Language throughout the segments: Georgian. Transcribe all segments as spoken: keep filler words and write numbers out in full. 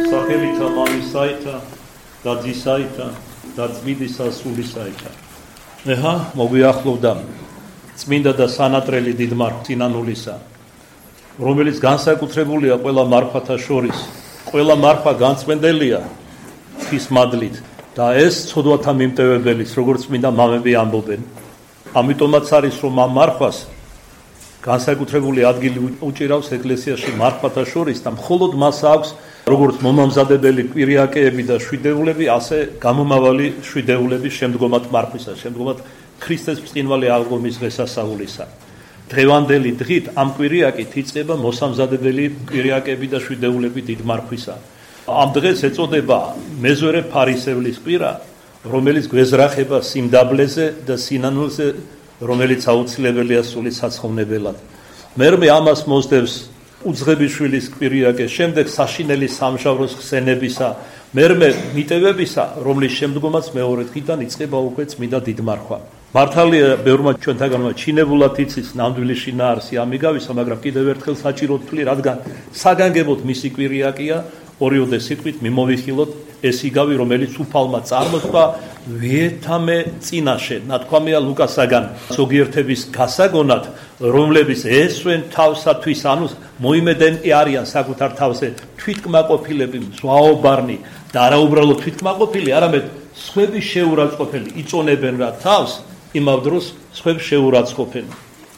სახელითა მამისაითა და ძისაითა და წმინდისა სულისაითა. ეხა მოგვიახლოვდა წმინდა და სანატრელი დიდმარხ წინანულისა, რომელიც განსაკუთრებულია ყველა მარხვათა შორის. ყველა მარხვა განწმენდელია ღვთის მადლით და ეს ცოდვათა მიმტევებელიც, როგორც წმინდა მამები ამბობენ. ამიტომაც არის, რომ ამ მარხვას განსაკუთრებული ადგილი უჭირავს ეკლესიაში მარხვათა შორის და მხოლოდ მას აქვს როგორც მომამზადებელი კვირიაკეები და შვიდეულები, ასე გამომავალი შვიდეულები შემდგომად მარხვისა, შემდგომად ქრისტეს ბრწყინვალე აღდგომის დღესასწაულისა. დღევანდელი დღით ამ კვირიაკით იწყება მოსამზადებელი კვირიაკეები და შვიდეულები დიდ მარხვისა. ამ დღეს ეწოდება მეზვერე ფარისევლის კვირა, რომელიც გვეზრახება სიმდაბლეზე და სინანულზე, რომელიც აუცილებელია სული საცხოვნებელად. მერმე ამას მოსდევს უძღებიშვილის კვირიაკე, შემდეგ საშინელი სამჟავროს ხსენებისა, მერმე მიტევებისა, რომლის შემდგომაც მეორე დღიდან იწყება უკვე წმინდა დიდმარხვა. მართალია ბევრმა ჩვენთაგანმა ჩინებულად იცის ნამდვილი შინაარსი ამიგავისა, მაგრამ კიდევ ერთხელ საჭიროდ ვთვლი, რადგან საგანგებოდ მისი კვირიაკია, ორიოდე სიტყვით მიმოვიხილოთ ეს იგავი, რომელიც უფალმა წარმოთქვა ვიეთამე წინაშე, ნათქვამია ლუკასაგან ზოგიერთების გასაგონად, რომლებიც ესვენ თავსათვის, ანუ მოიმედენ არიან საკუთარ თავზე თვითკმაყოფილები, ზვაობარნი და არა უბრალოდ თვითკმაყოფილი, არამედ სხვების შეურაცხყოფელი, იწონებენ რა თავს, იმავ დროს სხვებს შეურაცხყოფენ.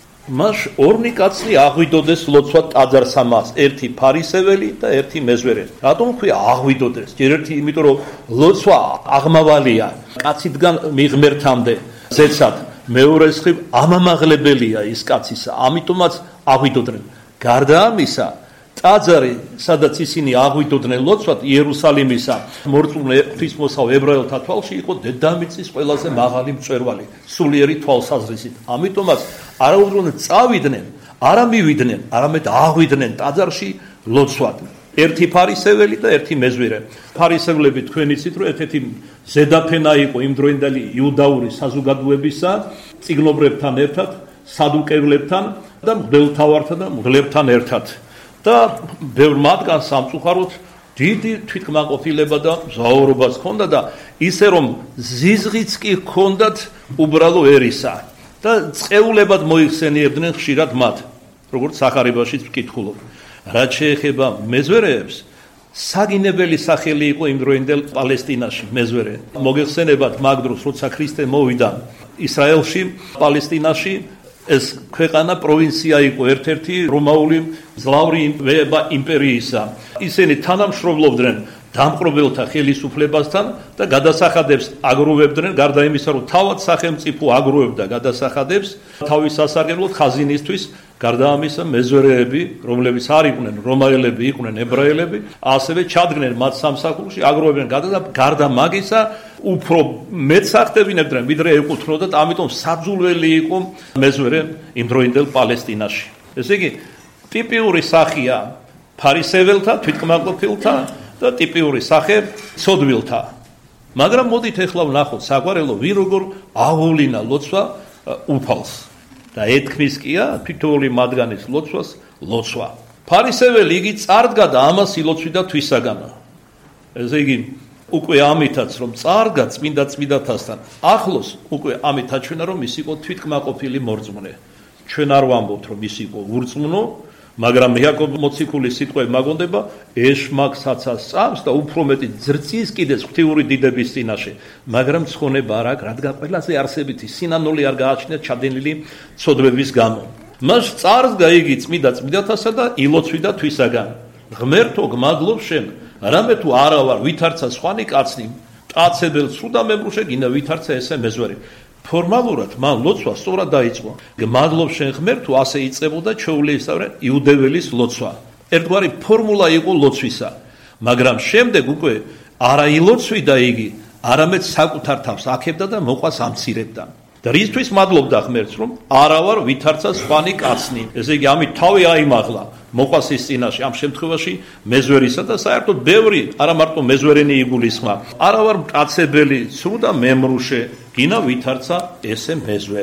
მას ორნი კაცი აღვიდოდეს ლოცვა ტაძარს ამას, ერთი ფარისეველი და ერთი მეზვერე. რატომ ქვია აღვიდოდეს? ჯერ ერთი, იმიტომ რომ ლოცვა აღმავალია, კაციდგან მიღმერთამდე ზეცად, მეორე მხრივ ამამაღლებელია ის კაცისა, ამიტომაც აღვიდოდნენ. გარდა ამისა, ტაძარი, სადაც ისინი აღვიდოდნენ ლოცვად, იერუსალიმისა მორწმუნე ღვთისმოსავ ებრაელთა თვალში იყო დედამიწის ყველაზე მაღალი მწვერვალი, სულიერი თვალსაზრისით. ამიტომაც არა უბრალოდ წავიდნენ, არა მივიდნენ, არამედ აღვიდნენ ტაძარში ლოცვად. ერთი ფარისეველი და ერთი მეზვერე. ფარისევლები თქვენ იცით, რომ ერთ-ერთი ზედაფენა იყო იმ დროინდელი იუდაური საზოგადოებისა, წიგნობრებთან ერთად, სადუკევლებთან და მღვდელთავართან და მღვდლებთან ერთად. და ბევრ მათგანს სამწუხაროდ დიდი თვითკმაყოფილება და მზაურობაც ჰქონდა და ისე რომ ზიზღიც კი ჰქონდათ უბრალო ერისა და წეულებად მოიხსენიებდნენ ხშირად მათ, როგორც სახარებაშიც ვკითხულობ. რაც შეეხება მეზვერეებს, საგინებელი სახელი იყო იმ დროინდელ პალესტინაში მეზვერე. მოგეხსენებათ მაგ დროს, როცა ქრისტე მოვიდა ისრაელში, პალესტინაში, ეს ქვეყანა პროვინცია იყო ერთ-ერთი რომაული მძლავრი იმპერიისა. ისინი თანამშრომლობდნენ დამპყრობელთა ხელისუფლებასთან და გადასახადებს აგროვებდნენ, გარდა იმისა, რომ თავად სახელმწიფო აგროვებდა გადასახადებს თავის სასარგებლოდ ხაზინისთვის, გარდა ამისა მეზვერეები, რომლებიც არ იყვნენ რომაელები, იყვნენ ებრაელები, ასევე ჩადგნენ მათ სამსახურში, აგროვებდნენ და გარდა მაგისა უფრო მეტს ახდენებდნენ, ვიდრე ეკუთვნოდათ, ამიტომ საძულველი იყო მეზვერე იმ დროინდელ პალესტინაში. ესე იგი, ტიპიური სახია ფარისეველთა, თვითკმაყოფილთა და ტიპიური სახე ცოდვილთა. მაგრამ მოდით ეხლა ვნახოთ საგვარელო ვინ როგორ აღუვლინა ლოცვა უფალს და ეთქმის კია თითოეული მათგანის ლოცვას ლოცვა. ფარისეველი იგი წარდგა და ამას ილოცვიდა თვისაგანა. ესე იგი უკვე ამითაც რომ წარდგა წმინდა წმინდათასთან, ახლოს უკვე ამით აჩვენა რომ ის იყო თვითკმაყოფილი მორწმუნე. ჩვენ არ ვამბობთ რომ ის იყო ურწმუნო, მაგრამ იაკობ მოციქულის სიტყვები მაგონდება ეშმაკსაცას წამს და უფრო მეტი ძრწის კიდეს ღვთიური დიდების წინაშე, მაგრამ ცხონება არ აქვს, რადგან ყველაზე არსებითი სინანული არ გააჩნია ჩადენილი ცოდვების გამო. მას წარდგა იგი წმინდა წმინდათასა და ილოცვიდა თვისაგან. ღმერთო გმადლობ შენ, რამე თუ არა ვარ ვითარცა სხვანი კაცნი, ტაცებელ სუდა მემრუშე გინდა ვითარცა ესე მეზვერი. ფორმალურად მან ლოცვა სწორად დაიწყო. გმადლობ შენ ღმერთო, ასე იწყებოდა ჩვეულიესწავლე იუდეველის ლოცვა. ერთგვარი ფორმულა იყო ლოცვისა, მაგრამ შემდეგ უკვე არა ილოცვიდა იგი, არამედ საკუთარ თავს აქებდა და მოყვას ამცირებდა. და რისთვის მადლობდა ღმერთს, რომ არა ვარ ვითარცა სხვანი კაცნი. ესე იგი ამით თავი აიმაღლა მოყვას ის წინაშე, ამ შემთხვევაში მეზვერისა და საერთოდ ბევრი, არა მარტო მეზვერენი იგულისხმა. არა ვარ მკაცებელი, სრუ და მემრუშე, გინა ვითარცა ესე მეზვერე.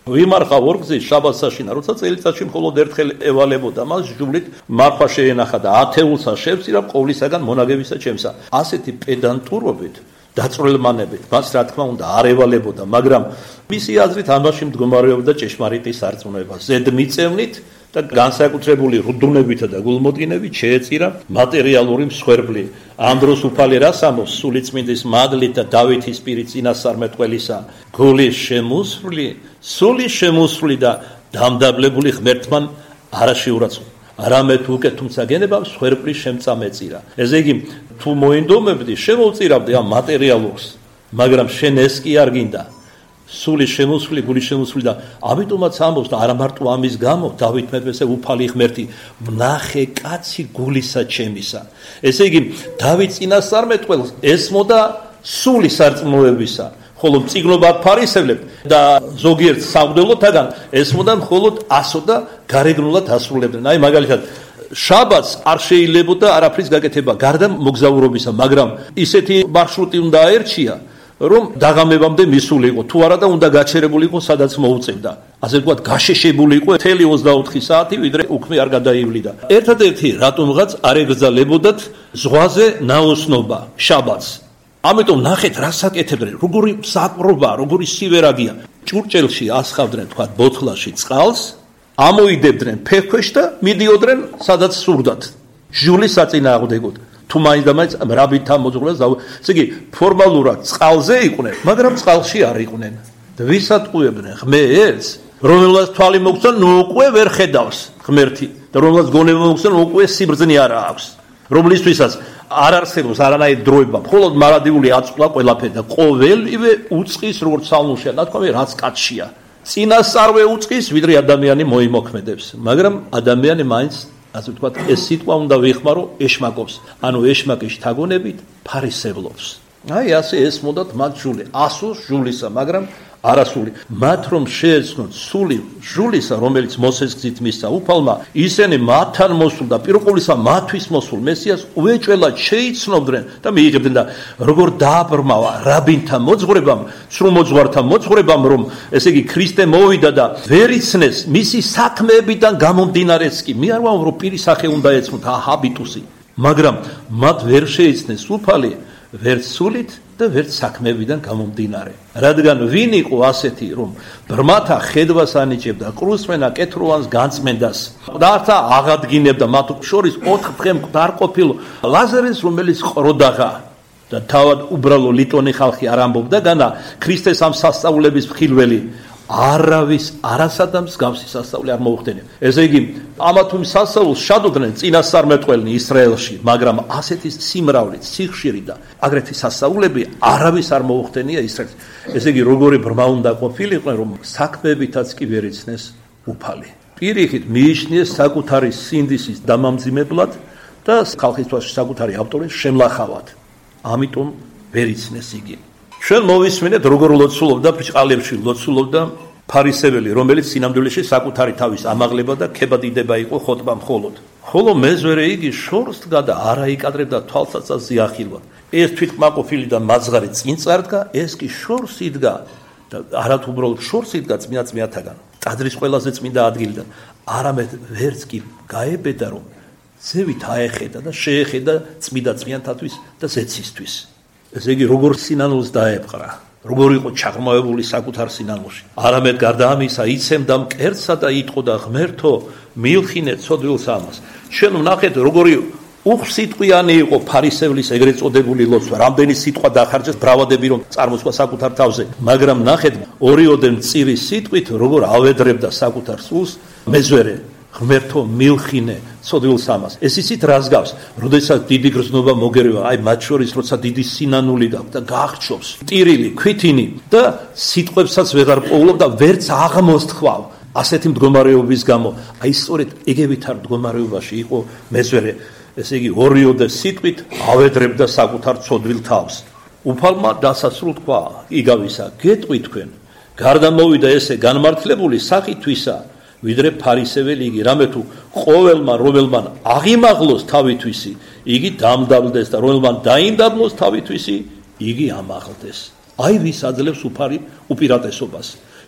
ვიმარხა ორგზის შაბათს საშინა, როცა წელიწადში მხოლოდ ერთხელ ევალებოდა, მას ჟულით მარხვა შეენახა და ათეულსა შევწირა ყოვლისაგან მონაგებისა ჩემსა. ასეთი პედანტურობით, დაწვრილმანებით, მას რა თქმა უნდა არ ევალებოდა, მაგრამ მისი აზრით ამაში მდგომარეობდა ჭეშმარიტი სარწმუნოება. ზედმიწევნით და განსაკუთრებული რუდუნებითა და გულმოდგინებით შეეწირა მატერიალური მსხვერპლი. ამ დროს უფალი რას ამბობს? სულიწმინდის მადლით და დავითის პირით წინასწარმეტყველისა, გულის შემოსვლი, სული შემოსვლი და დამდაბლებული ღმერთთან არა შეურაცხყოფა. არამედ უკეთ თუმცა გენება მსხვერპლი შემწამეწირა. ესე იგი, თუ მოინდომებდი, შემოვწირავდი ამ მატერიალურს, მაგრამ შენ ეს კი არ გინდა. სული შემოსვლი, გული შემოსვლი და ამიტომაც ამბობს და არა მარტო ამის გამო დავით მეფესე უფალი ღმერთი ვნახე კაცი გულისა ჩემისა. ესე იგი, დავით წინასწარმეტყველს ესმოდა სული სარწმუნოებისა, ხოლო მწიგნობარ ფარისევლებს და ზოგიერთ სამღვდელოთაგან ესმოდა მხოლოდ ასო და გარეგნულად ასრულებდნენ. აი მაგალითად შაბათს არ შეიძლებოდა არაფრის გაკეთება გარდა მოგზაურობისა, მაგრამ ისეთი მარშრუტი უნდა აერჩია, რომ დაღამებამდე მისულიყო, თუ არა და უნდა გაჩერებულიყო, სადაც მოუწევდა. ასე ვთქვათ, გაშეშებული იყო მთელი ოცდაოთხი საათი, ვიდრე უქმე არ გადაივლიდა. ერთადერთი რატომღაც არ ეგრძალებოდათ ზღვაზე ნაოსნობა შაბათს. ამიტომ ნახეთ, რას აკეთებდნენ, როგორი საპრობა, როგორი სივერაგია. ჭურჭელში ასხავდნენ, თქვათ, ბოთლაში წყალს, ამოიდებდნენ ფეხქვეშ და მიდიოდნენ, სადაც სურდათ. ჟული საწინააღმდეგოდ. თუ მაინც და მაინც მრაბითა მოძღვრას და ესე იგი ფორმალურად წყალზე იყვნენ, მაგრამ წყალში არ იყვნენ. ვისატყუებდნენ ღმერთს, რომელსაც თვალი მოგცემ, ნუ უკვე ვერ ხედავს ღმერთი და რომელსაც გონება მოგცემ, უკვე სიბრძნე არა აქვს. რომლისთვისაც არ არსებობს არანაირი დროება, მხოლოდ მარადიული აწყვლა ყველაფერი და ყოველივე უწყის როგორც სალმუშია, ნათქვამი რაც კაცშია. წინასწარვე უწყის, ვიდრე ადამიანი მოიმოქმედებს, მაგრამ ადამიანი მაინც ასე ვთქვათ, ეს სიტყვა უნდა ვიხმარო ეშმაკობს, ანუ ეშმაკის თაგონებით ფარისევლობს. აი ასე ესმოდათ მათ ჟული, ასოს ჟულისა, მაგრამ არასული. მათ რომ შეეცნოთ სული ჟულისა, რომელიც მოსეს გზით მისცა უფალმა, ისინი მათთან მოსულ და პირველყოლისა მათთვის მოსულ მესიას უეჭველად შეიცნობდნენ და მიიღებდნენ და როგორ დააბრმავა რაბინთა მოძღვრებამ, სრულმოძღვართა მოძღვრებამ, რომ ესე იგი ქრისტე მოვიდა და ვერ იცნეს მისი საქმეებიდან გამომდინარეც კი. მე არ ვამბობ, რომ პირის სახე უნდა ეცნოთ, ჰაბიტუსი, მაგრამ მათ ვერ შეიცნეს უფალი ვერც სულით და ვერც საქმეებიდან გამომდინარე. რადგან ვინ იყო ასეთი, რომ ბრმათა ხედვას ანიჭებდა, კრუსმენა კეთროვანს განწმენდას და ართა აღადგინებდა მათ შორის ოთხ დღე მკვდარ ყოფილ ლაზარეს, რომელიც ყროდაღა და თავად უბრალო ლიტონი ხალხი არ ამბობდა განა ქრისტეს ამ სასწაულების მხილველი არავის არასადამს გამსი სასწაული არ მოუხდენია. ესე იგი, ამა თუ იმ სასწაულს შადოდნენ წინასწარმეტყველნი ისრაელში, მაგრამ ასეთი სიმრავლით, სიხშირი და აგრეთვე სასწაულები არავის არ მოუხდენია ისრაელში. ესე იგი, როგორი ბრმა უნდა ყოფილიყვნენ, რომ საქმეებითაც კი ვერ იცნეს უფალი. პირიქით მიიჩნიეს საკუთარი სინდისის დამამძიმებლად და ხალხისთვის საკუთარი ავტორის შემლახავად. ამიტომ ვერ იცნეს იგი. ჩვენ მოვისმინეთ, როგორ ლოცულობდა ბრჭყალებში, ლოცულობდა ფარისეველი, რომელიც სინამდვილეში საკუთარი თავის ამაღლება და ქებადიდება იყო ხოტბა მხოლოდ. ხოლო მეზვერე იგი შორს დგა და არა იკადრებდა თვალსაცას ზიახილვა. ეს თვითკმაყოფილი და მაძღარი წინ წარდგა, ეს კი შორს იდგა და არა თუ უბრალოდ შორს იდგა წმინდა წმინდათაგან, ტაძრის ყველაზე წმინდა ადგილიდან, არამედ ვერც კი გაებედა, რომ ზევით აეხედა და შეეხედა წმინდა წმინდათათვის და ზეცისთვის. ესე იგი, როგორ სინანულს დაეპყრა, როგორ იყო ჩაღრმავებული საკუთარ სინანულში. არამედ გარდა ამისა, იცემდა მკერდსა და იტყოდა ღმერთო, მილხინე ცოდვილს ამას. ჩვენ ვნახეთ, როგორი უხსიტყვიანი იყო ფარისევლის ეგრეთ წოდებული ლოცვა, რამდენი სიტყვა დახარჯეს ბრავადები რომ წარმოსვა საკუთარ თავზე, მაგრამ ნახეთ, ორიოდე მწირი სიტყვით როგორ ავედრებდა საკუთარ სულს მეზვერე. ღმერთო მილხინე ცოდვილს ამას. ეს ისიც რას გავს, როდესაც დიდი გრძნობა მოგერევა, აი მათ შორის როცა დიდი სინანული გაქვს და გახრჩობს, ტირილი, ქვითინი და სიტყვებსაც ვეღარ პოულობ და ვერც აღმოსთხვავ. ასეთი მდგომარეობის გამო, აი სწორედ ეგევითარ მდგომარეობაში იყო მეზვერე. ესე იგი, ორიოდე სიტყვით ავედრებდა საკუთარ ცოდვილ თავს. უფალმა დასასრულ თქვა, იგავისა, გეტყვი თქვენ, გარდა მოვიდა ესე განმართლებული სახითვისა, ვიდრე ფარისეველი იგი, რამე თუ ყოველმა რომელმან აღიმაღლოს თავითვისი, იგი დამდაბლდეს და რომელმან დაიმდაბლოს თავითვისი, იგი ამაღლდეს. აი ვის აძლევს უფარი უპირატესობას.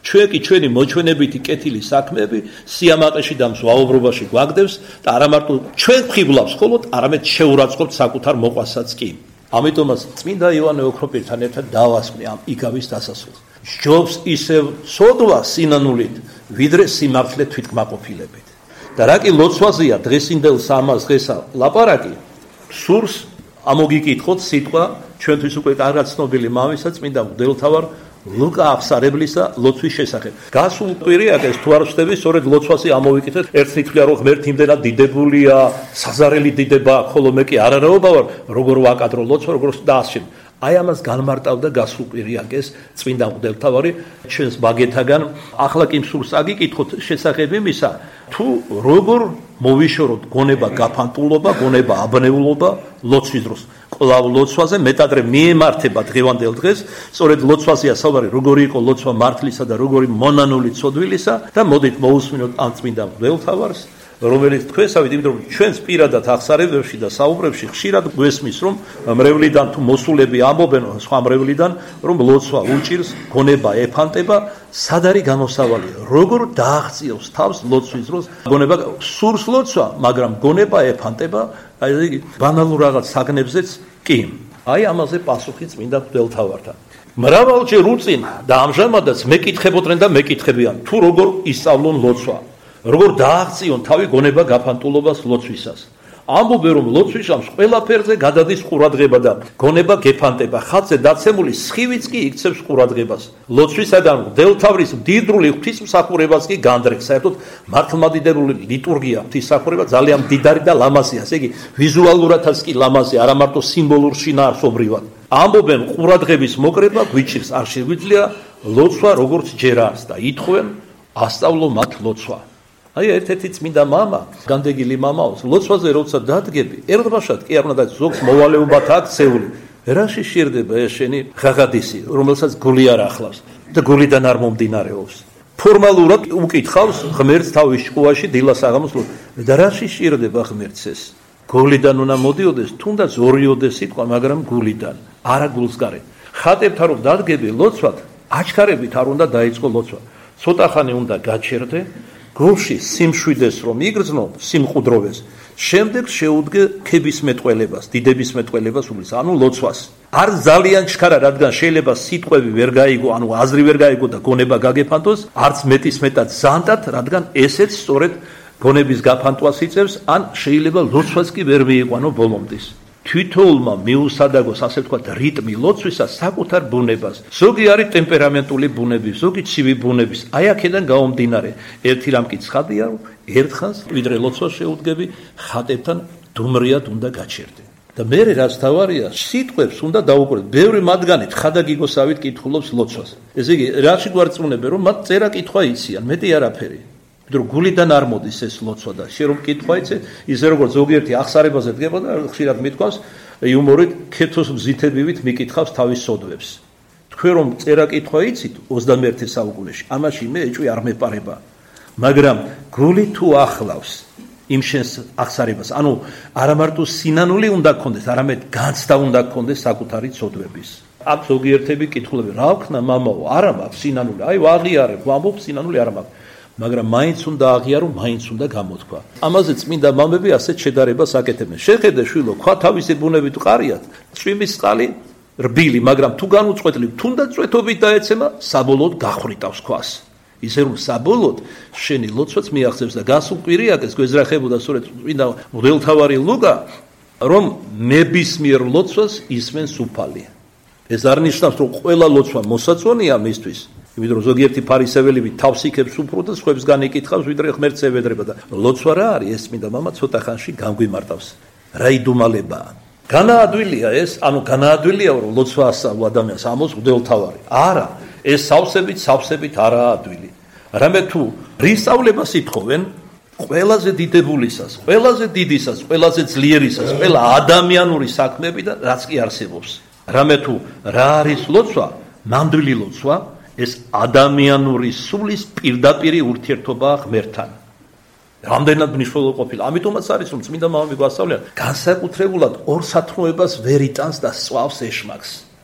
ჩვენ კი ჩვენი მოჩვენებითი კეთილი საქმეები სიამაყეში და მზვაუბრობაში გვაგდებს და არა მარტო ჩვენ ხიბლავს მხოლოდ, არამედ შეურაცხყოფთ საკუთარ მოყვასაც კი. ამიტომაც წმინდა იოანე ოქროპირთან ერთად დავასწრე ამ იგავის დასასრულს. სჯობს ისევ სოდვა სინანულით, ვიდრე სიმართლე თვითკმაყოფილებით. და რა კი ლოცვაზეა დღესინდელ სამას დღესა ლაპარაკი, სურს ამოგიკითხოთ სიტყვა ჩვენთვის უკვე კარგად ცნობილი მამისა წმინდა მღვდელმთავარ ლუკა აფსარებლისა ლოცვის შესახებ. გასულ კვირიაკეს თუ არ ვხდები, სწორედ ლოცვაზე ამოვიკითხეთ, ერთნი თქვია რომ ღმერთი იმდენად დიდებულია, საზარელი დიდება, ხოლო მე კი არარაობა ვარ, როგორ ვაკადრო ლოცვა, როგორ დაასჩენ. აი ამას განმარტავდა გასულ კვირიაკეს წმინდა მღვდელმთავარი ჩვენს ბაგეთაგან. ახლა კი მსურს აგიკითხოთ შესახებ იმისა, თუ როგორ მოვიშოროთ გონება გაფანტულობა, გონება აბნეულობა ლოცვის დროს. კვლავ ლოცვაზე მეტადრე მიემართება დღევანდელ დღეს, სწორედ ლოცვაზეა საუბარი, როგორი იყო ლოცვა მართლისა და როგორი მონანული ცოდვილისა და მოდით მოусმინოთ ამ წმინდა მღვდელმთავარს, რომელიც თქვენსავით, იმიტომ რომ ჩვენს პირადად აღსარებებში და საუბრებში ხშირად გვესმის, რომ მრევლიდან თუ მოსულები ამბობენ სხვა მრევლიდან, რომ ლოცვა უჭირს, გონება ეფანტება, სად არის გამოსავალი? როგორ დააღწიოს თავს ლოცვის დროს? გონება სურს ლოცვა, მაგრამ გონება ეფანტება, აი ბანალურ რაღაც საგნებზეც კი. აი ამაზე პასუხი წმინდა მღვდელმთავართან. მრავალჯერ უწინ და ამჟამადაც მეკითხებოდნენ და მეკითხებიან, თუ როგორ ისწავლონ ლოცვა. როგორ დააღწიონ თავი გონება გაფანტულობას ლოცვისას. ამბობენ რომ ლოცვის ჟამს ყველაფერზე გადადის ყურადღება და გონება გეფანტება. ხალხზე დაცემული სხივიც კი იქცევს ყურადღებას. ლოცვისაგან მღვდელმთავრის მდიდრული ღვთისმსახურებას კი განდრექს. საერთოდ მართლმადიდებლური ლიტურგია ღვთისმსახურება ძალიან მდიდარი და ლამაზია. ესე იგი ვიზუალურადაც კი ლამაზია, არა მარტო სიმბოლურ შინაარსობრივად. ამბობენ ყურადღების მოკრება გვიჭირს, არ შეგვიძლია ლოცვა როგორც ჯერას და ითხოვენ ასწავლო მათ ლოცვა. აი ერთ-ერთი წმინდა მამა, განდეგილი მამაოს, ლოცვაზე როცა დადგები, ერთბაშად კი არ უნდა ზოგს მოვალეობათ აქცეული. რაში შერდება ეს შენი ღაღადისი, რომელსაც გული არ ახლავს და გულიდან არ მომდინარეობს. ფორმალურად უკითხავს ღმერთს თავის ჭკუაში დილას აღამოს და რაში შერდება ღმერთს ეს? გულიდან უნდა მოდიოდეს, თუნდაც ორიოდეს სიტყვა, მაგრამ გულიდან, არა გულსგარე. ხატებთან რომ დადგები ლოცვად, აჩქარებით არ უნდა დაიწყო ლოცვა. ცოტა ხანი უნდა გაჩერდე, გულში სიმშვიდეს რომ იგრძნო, სიმყუდროვეს. შემდეგ შეუდგე ქების მეტყველებას, დიდების მეტყველებას, უბრალოდ ანუ ლოცვას. არ ძალიან ჩქარა, რადგან შეიძლება სიტყვები ვერ გაიგო, ანუ აზრი ვერ გაიგო და გონება გაგეფანტოს, არც მეტის მეტად ზანდად, რადგან ესეც სწორედ გონების გაფანტვას იწევს, ან შეიძლება ლოცვას კი ვერ მიიყვანო ბოლომდის. თვითოულმა მიუსადაგოს, ასე ვთქვათ, რიტმი ლოცვისას საკუთარ ბუნებას. ზოგი არის ტემპერამენტული ბუნები, ზოგი ცივი ბუნების. აი აქედან გამომდინარე, ერთი რამ კი ცხადია, რომ ერთხანს ვიდრე ლოცვას შეუდგები, ხატებთან დუმრიად უნდა გაჩერდე. და მე რაც თავარია, სიტყვებს უნდა დაუყურეთ. ბევრი მათგანი თხადაგიგოსავით კითხულობს ლოცვას. ესე იგი, რაში გვარწმუნებენ, რომ მათ წერა კითხვა იციან, მეტი არაფერი. რომ გულიდან არ მოდის ეს ლოცვა და შე რომ კითხვა იცე, ისე როგორც ზოგიერთი აღსარებაზე დგება და ხშირად მithქვას, იუმორით ქეთოს მზითებივით მიკითხავს თავის სოდვებს. თქვენ რომ წერა კითხვა იცით ოცდამეერთე საუკუნეში, ამაში მე ეჭვი არ მეპარება. მაგრამ გული თუ ახლავს იმ შენს აღსარებას, ანუ არა მარტო სინანული უნდა გქონდეს, არამედ განცდა უნდა გქონდეს საკუთარი სოდვების. აქ ზოგიერთები კითხულობენ, რა ვქნა მამაო, არა მაქვს სინანული, აი ვაღიარებ, ვამბობ სინანული არა მაქვს. მაგრამ მაინც უნდა აღიარო, მაინც უნდა გამოთქვა. ამაზე წმინდა მამები ასეთ შედარებას აკეთებენ. შეხედე შვილო, ქვა თავისი ბუნებით ყარიათ, წვიმის წყალი რბილი, მაგრამ თუ განუწყვეტლი, თუნდაც წვეთობით დაეცემა, საბოლოოდ გახრიტავს ქვას. ისე რომ საბოლოოდ შენი ლოცვაც მიაღწევს და გასულ კვირიაკეს გვეძრახებოდა სწორედ წმინდა მღვდელმთავარი ლუკა, რომ ნებისმიერ ლოცვას ისმენს უფალი. ეს არ ნიშნავს, რომ ყველა ლოცვა მოსაწონია მისთვის. იმიტომ რომ ზოგიერთი ფარისეველები თავს იქებს უფრო და სხვებს განეკითხავს, ვიდრე ღმერთს ევედრება და ლოცვა რა არის? ეს წმინდა მამა ცოტა ხანში განგვიმარტავს. რა იდუმალებაა? განაადვილია ეს, ანუ განაადვილია რომ ლოცვა ასწავლო ადამიანს, ამოს მღვდელმთავარი. არა, ეს სავსებით, სავსებით არაა ადვილი. რამე თუ რისწავლებას ითხოვენ, ყველაზე დიდებულისას, ყველაზე დიდისას, ყველაზე ძლიერისას, ყველა ადამიანური საქმეები და რაც კი არსებობს. რამე თუ რა არის ლოცვა? ნამდვილი ლოცვა ეს ადამიანური სულის პირდაპირი ურთიერთობაა ღმერთთან. რამდენად მნიშვნელოვანი ყოფილა. ამიტომაც არის რომ წმინდა მამები გვასწავლიან, განსაკუთრებულად ორ სათნოებას ვერ იტანს და სწვავს ეშმაკს.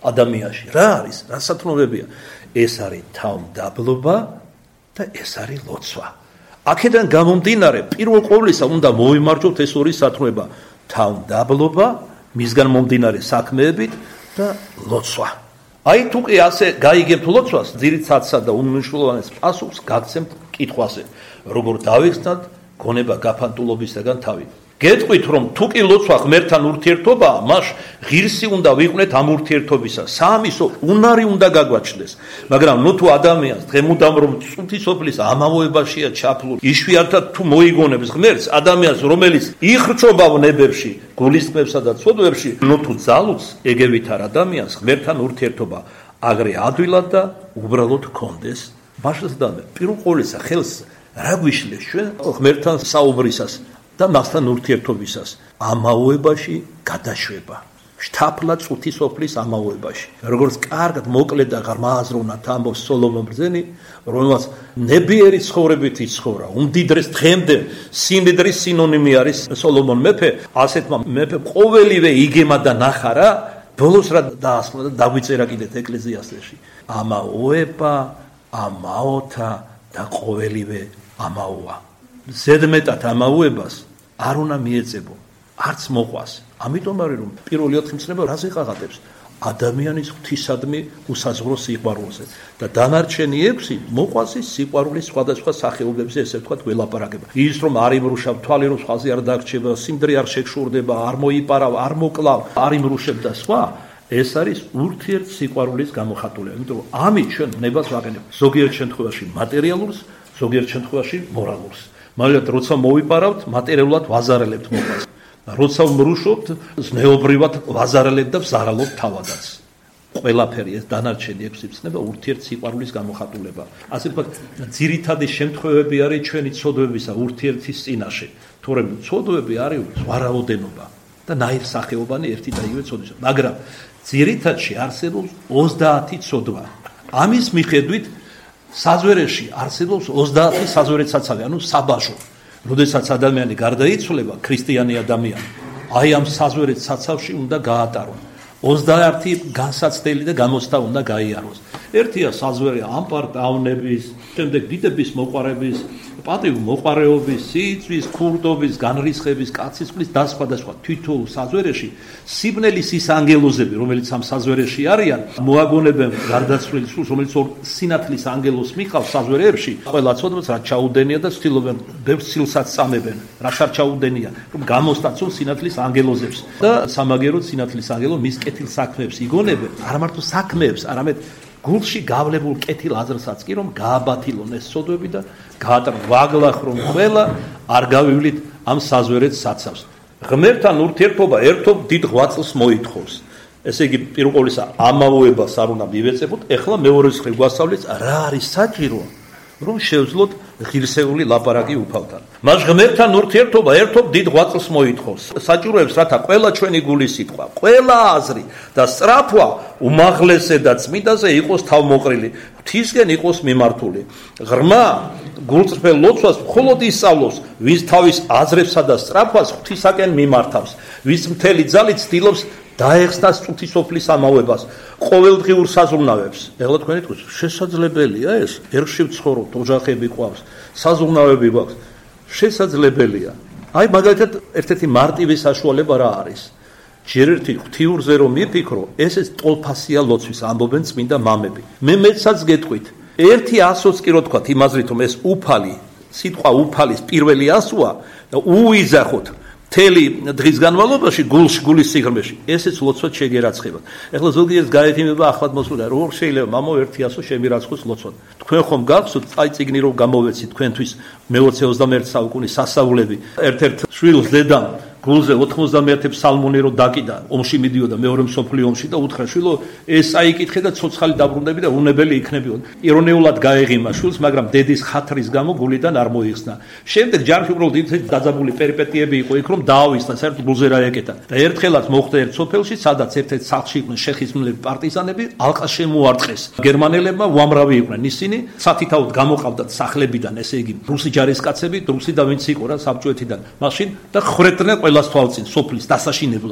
ადამიანში რა არის? რა სათნოებია? ეს არის თავმდაბლობა და ეს არის ლოცვა. აქედან გამომდინარე, პირველ ყოვლისა უნდა მოვიმარჯვოთ ეს ორი სათნოება, თავმდაბლობა, მისგან მომდინარე საქმეებით და ლოცვა. აი თუ კი ასე გაიგებთ ლოცვას, ძირითადსა და უმნიშვნელოვანეს პასუხს გაგცემთ კითხვაზე, როგორ დავიხსნათ გონება გაფანტულობისაგან თავი. გეტყვით, რომ თუ კი ლოცვა ღმერთთან ურთიერთობაა, მას ღირსი უნდა ვიყვნეთ ამ ურთიერთობისა. საამისო უნარი უნდა გაგვაჩნდეს. მაგრამ ნუ თუ ადამიანს დღემუდამ რომ წუთისოფლის ამავოებაშია ჩაფლული, იშვიათად თუ მოიგონებს ღმერთს, ადამიანს რომელიც იხრჩობა ნებებში, გულისწყმებსა და ცოდვებში, ნუ თუ ძალუց ეგევით არ ადამიანს ღმერთთან ურთიერთობა აგრე ადვილად და უბრალოდ გქონდეს. მაშინ პირველ ყოვლისა ხელს რა გვიშლეს ჩვენ ღმერთთან საუბრისას და მასთან ურთიერთობისას ამაოებაში გადაშვება. შთაფლა წუთისოფლის ამაოებაში. როგორც კარგად მოკლედ და ღრმა აზროვნად ამბობს სოლომონ ბრძენი, რომელსაც ნებიერი ცხოვრებით იცხოვრა. უმდიდრეს დღემდე სიმდიდრის სინონიმი არის სოლომონ მეფე, ასეთმა მეფე ყოველივე იგემა და ნახარა, ბოლოს რა დაასრულა და დაგვიწერა კიდეთ ეკლესიასში. ამაოება, ამაოთა და ყოველივე ამაოა. ზედმეტად ამაოებას არ უნდა მიეწებო, არც მოყვას. ამიტომ არის რომ პირველი ოთხი მცნება რაზე ყაღატებს? ადამიანის ღვთისადმი უსაზღვრო სიყვარულზე და დანარჩენი ექვსი მოყვას ის სიყვარულის სხვადასხვა სახეობებზე, ესე ვთქვათ, ველაპარაკება. ის რომ არ იმრუშავ, თვალი რომ სხვაზე არ დარჩება, სიმდრე არ შეგშურდება, არ მოიპარავ, არ მოკლავ, არ იმრუშებ და სხვა, ეს არის ურთიერთ სიყვარულის გამოხატულება. იმიტომ რომ ამით ჩვენ ნებას ვაყენებთ ზოგიერთ შემთხვევაში მატერიალურს, ზოგიერთ შემთხვევაში მორალურს. მაგრამ როცა მოვიპარავთ, მატერიალურად ვაზარელებთ მოყვას. როცა ვმრუშობთ, ზნეობრივად ვაზარელებთ და ვზარალობთ თავადაც. ყველაფერი ეს დანარჩენი ექვსი მცნება ურთიერთ სიყვარულის გამოხატულება. ასე ვთქვათ, ძირითადი შემთხვევები არის ჩვენი ცოდვებისა ურთიერთის წინაშე. თორემ ცოდვები არის ვარაოდენობა და ნაირსახეობანი ერთი და იგივე ცოდვისა. მაგრამ ძირითადში არსებობს ოცდაათი ცოდვა. ამის მიხედვით საზვერეში არსებობს ოცდაათი საზვერეთ საცავი, ანუ საბაჟო. როდესაც ადამიანი გარდაიცვლება, ქრისტიანი ადამიანი, აი ამ საზვერეთ საცავში უნდა გაატაროს. ოცდაათი განსაცდელი და გამოცდა უნდა გაიაროს. ერთია საზვერე ამპარტავნების, შემდეგ დიდების მოყარების, პატივ მოყარეობის, სიწვის, ქურდობის, განრისხების, კაცისყრის და სხვა და სხვა. თითოეულ საზვერეში სიბნელის ის ანგელოზები, რომელიც ამ საზვერეში არიან, მოაგონებენ გარდაცვლილ სულს, რომელიც ორ სინათლის ანგელოზს მიყავს საზვერეებში. ყველა ცოდვას რაც ჩაუდენია და ცდილობენ ბევრ სილსაც წამებენ, რაც არ ჩაუდენია, რომ გამოსტაცონ სინათლის ანგელოზებს და სამაგეროდ სინათლის ანგელო მის კეთილ საქმეებს იგონებენ, არ მარტო საქმეებს, არამედ გულში გავლებულ კეთილ აზრსაც კი რომ გააბათილონ ეს ცოდვები და გაატარონ ვაგლახ რომ ყველა არ გავივლით ამ საზვერეთ საცავს. ღმერთთან ურთიერთობა ერთობ დიდ ღვაწლს მოითხოვს. ესე იგი პირველ ყოვლისა ამაოებას არ უნდა მივეწებოთ. ეხლა მეორე მხრივ გვასწავლეთ რა არის საჭირო რომ შევძლოთ ღირსეული ლაპარაკი უფალთან. მას ღმერთთან ურთიერთობა ერთობ დიდ ღვაწლს მოითხოვს. საჭიროებს რათა ყველა ჩვენი გულის სიტყვა, ყველა აზრი და სწრაფვა უმაღლესზე და წმინდაზე იყოს თავმოყრილი, ღვთისკენ იყოს მიმართული. ღრმა გულწრფელ ლოცვას მხოლოდ ისწავლოს, ვინც თავის აზრებსა და სწრაფვას ღვთისაკენ მიმართავს, ვინც მთელი ძალით ცდილობს დაეხსნას წუთისოფლის ამავებას, ყოველდღიურ საზრუნავებს. ეხლა თქვენ იტყვით, შესაძლებელია ეს? ერში ვცხოვრობთ, ოჯახები ყავს, საზრუნავები გვაქვს. შესაძლებელია. აი მაგალითად ერთ-ერთი მარტივი საშუალება რა არის? ჯერ ერთი ღვთიურზე რომ მიფიქრო, ესეც ტოლფასია ლოცვის, ამბობენ წმინდა მამები. მე მეცაც გეტყვით, ერთი ასოც კი რო თქვათ იმაზრით, რომ ეს უფალი, სიტყვა უფალის პირველი ასოა და უიზახოთ მთელი დღის განმავლობაში გულში, გულის სიღრმეში, ესეც ლოცვა შეგერაცხება. ეხლა ზოგიერთს გაეთიმება ახლად მოსულა, როგორ შეიძლება მამო ერთი ასო შემირაცხოს ლოცვად. თქვენ ხომ გახსოვთ, აი წიგნი რომ გამოვეცით თქვენთვის მეოცე ოცდამეერთე საუკუნის სასწაულები, ერთ-ერთ შვილს დედამ გულზე ოთხმოცდამეერთე ფსალმუნი რო დაკიდა, ომში მიდიოდა მეორე მსოფლიო ომში და უთხრა შვილო, ეს აიკითხე და ცოცხალი დაბრუნდები და უნებელი იქნებიო. ირონიულად გაეღიმა შვილს, მაგრამ დედის ხათრის გამო გულიდან არ მოიხსნა. შემდეგ ჯარში უბრალოდ ისეთი დაძაბული პერიპეტიები იყო იქ, რომ დაავისნა, საერთოდ გულზე რა ეკეთა. და ერთხელაც მოხდა ერთ სოფელში, სადაც ერთ-ერთ სახლში იყვნენ შეხისმლები პარტიზანები, ალყა შემოარტყეს. გერმანელებმა უამრავი იყვნენ ისინი, სათითაოდ გამოყავდათ სახლებიდან, ესე იგი, რუსი ჯარისკაცები, რუსი და ვინც იყო რა საბჭოეთიდან. მაშინ და ხრეტდნენ ყველას თვალწინ სოფლის დასაშინებლად.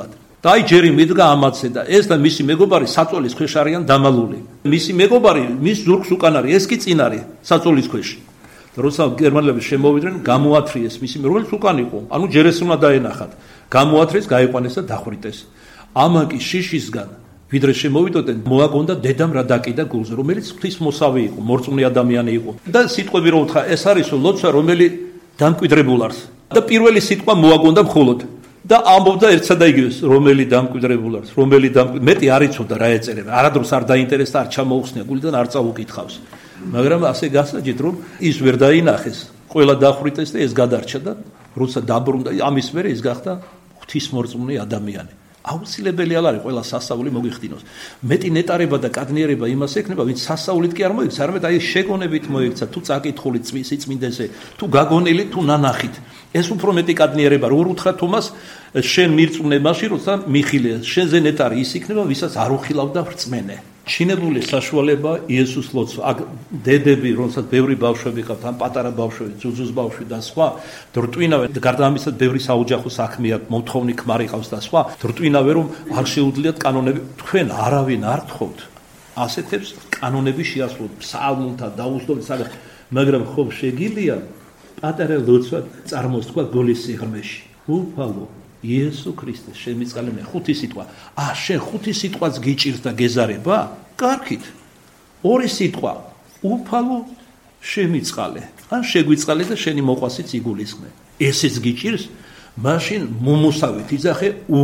და აი ჯერი მიდგა ამაცე და ეს და მისი მეგობარი საწოლის ქვეშ არიან დამალული. მისი მეგობარი მის ზურგს უკან არის, ეს კი წინ არის საწოლის ქვეშ. როცა გერმანელები შემოვიდნენ, გამოათრიეს მისი მეგობარი უკან იყო. ანუ ჯერ ეს უნდა დაენახათ. გამოათრიეს, გაიყვანეს და დახვრიტეს. ამაკი შიშისგან ვიდრე შემოვიდოდნენ, მოაგონდა დედამ რა დაკიდა გულზე, რომელიც ღვთისმოსავი იყო, მორწმუნე ადამიანი იყო. და სიტყვები რო უთხრა, ეს არის ლოცვა, რომელი დამკვიდრებულ არის. და პირველი სიტყვა მოაგონდა მხოლოდ და ამბობდა ერთსა და იგივეს, რომელი დამკვიდრებულ არის, რომელი დამკვიდრებულ. მეტი არ იცოდა რა ეწერება. არადროს არ დაინტერესდა, არ ჩამოუხსნია გულიდან, არ წაუკითხავს. მაგრამ ასე გასაჯეთ, რომ ის ვერ დაინახეს, ყველა დახვრიტეს და ეს გადარჩა და როცა დაბრუნდა, ამის მერე ის გახდა ღვთისმორწმუნე ადამიანი. აუცილებელი არ არის ყველა სასწაული მოგიხდინოს. მეტი ნეტარება და კადნიერება იმას ექნება, ვინც სასწაულით კი არ მოიქცა, არამედ აი შეგონებით მოიქცა, თუ წაკითხულით სიწმინდეზე, თუ გაგონილით, თუ ნანახით. ეს უფრო მეტი კადნიერება. რო უთხრა თომას, შენ მირწმუნე მაშინ, როცა მიხილე, შენზე ნეტარი ის იქნება, ვისაც არ უხილავდა რწმენე. ჩინებული საშუალება იესოს ლოცვა. აქ დედები, რომელსაც ბევრი ბავშვები ყავთ, ან პატარა ბავშვები, ძუძუს ბავშვი და სხვა, დრტვინავენ, გარდა ამისა ბევრი საოჯახო საქმე აქვს, მოთხოვნი ქმარი ყავს და სხვა, დრტვინავენ, რომ არ შეუძლიათ კანონები. თქვენ არავინ არ თხოვთ ასეთებს კანონები შეასრულოთ, ფსალმუნთა დაუსწროთ სადაც, მაგრამ ხო შეგიძლია პატარა ლოცვა წარმოსთქვა გოლის სიღრმეში. უფალო იესო ქრისტე შემიწყალე ხუთი სიტყვა. ა შენ ხუთი სიტყვაც გიჭირს და გეზარება? კარგით. ორი სიტყვა. უფალო შემიწყალე. ან შეგვიწყალე და შენი მოყვასიც იგულისხმე. ესეც გიჭირს? მაშინ მომოსავით იძახე უ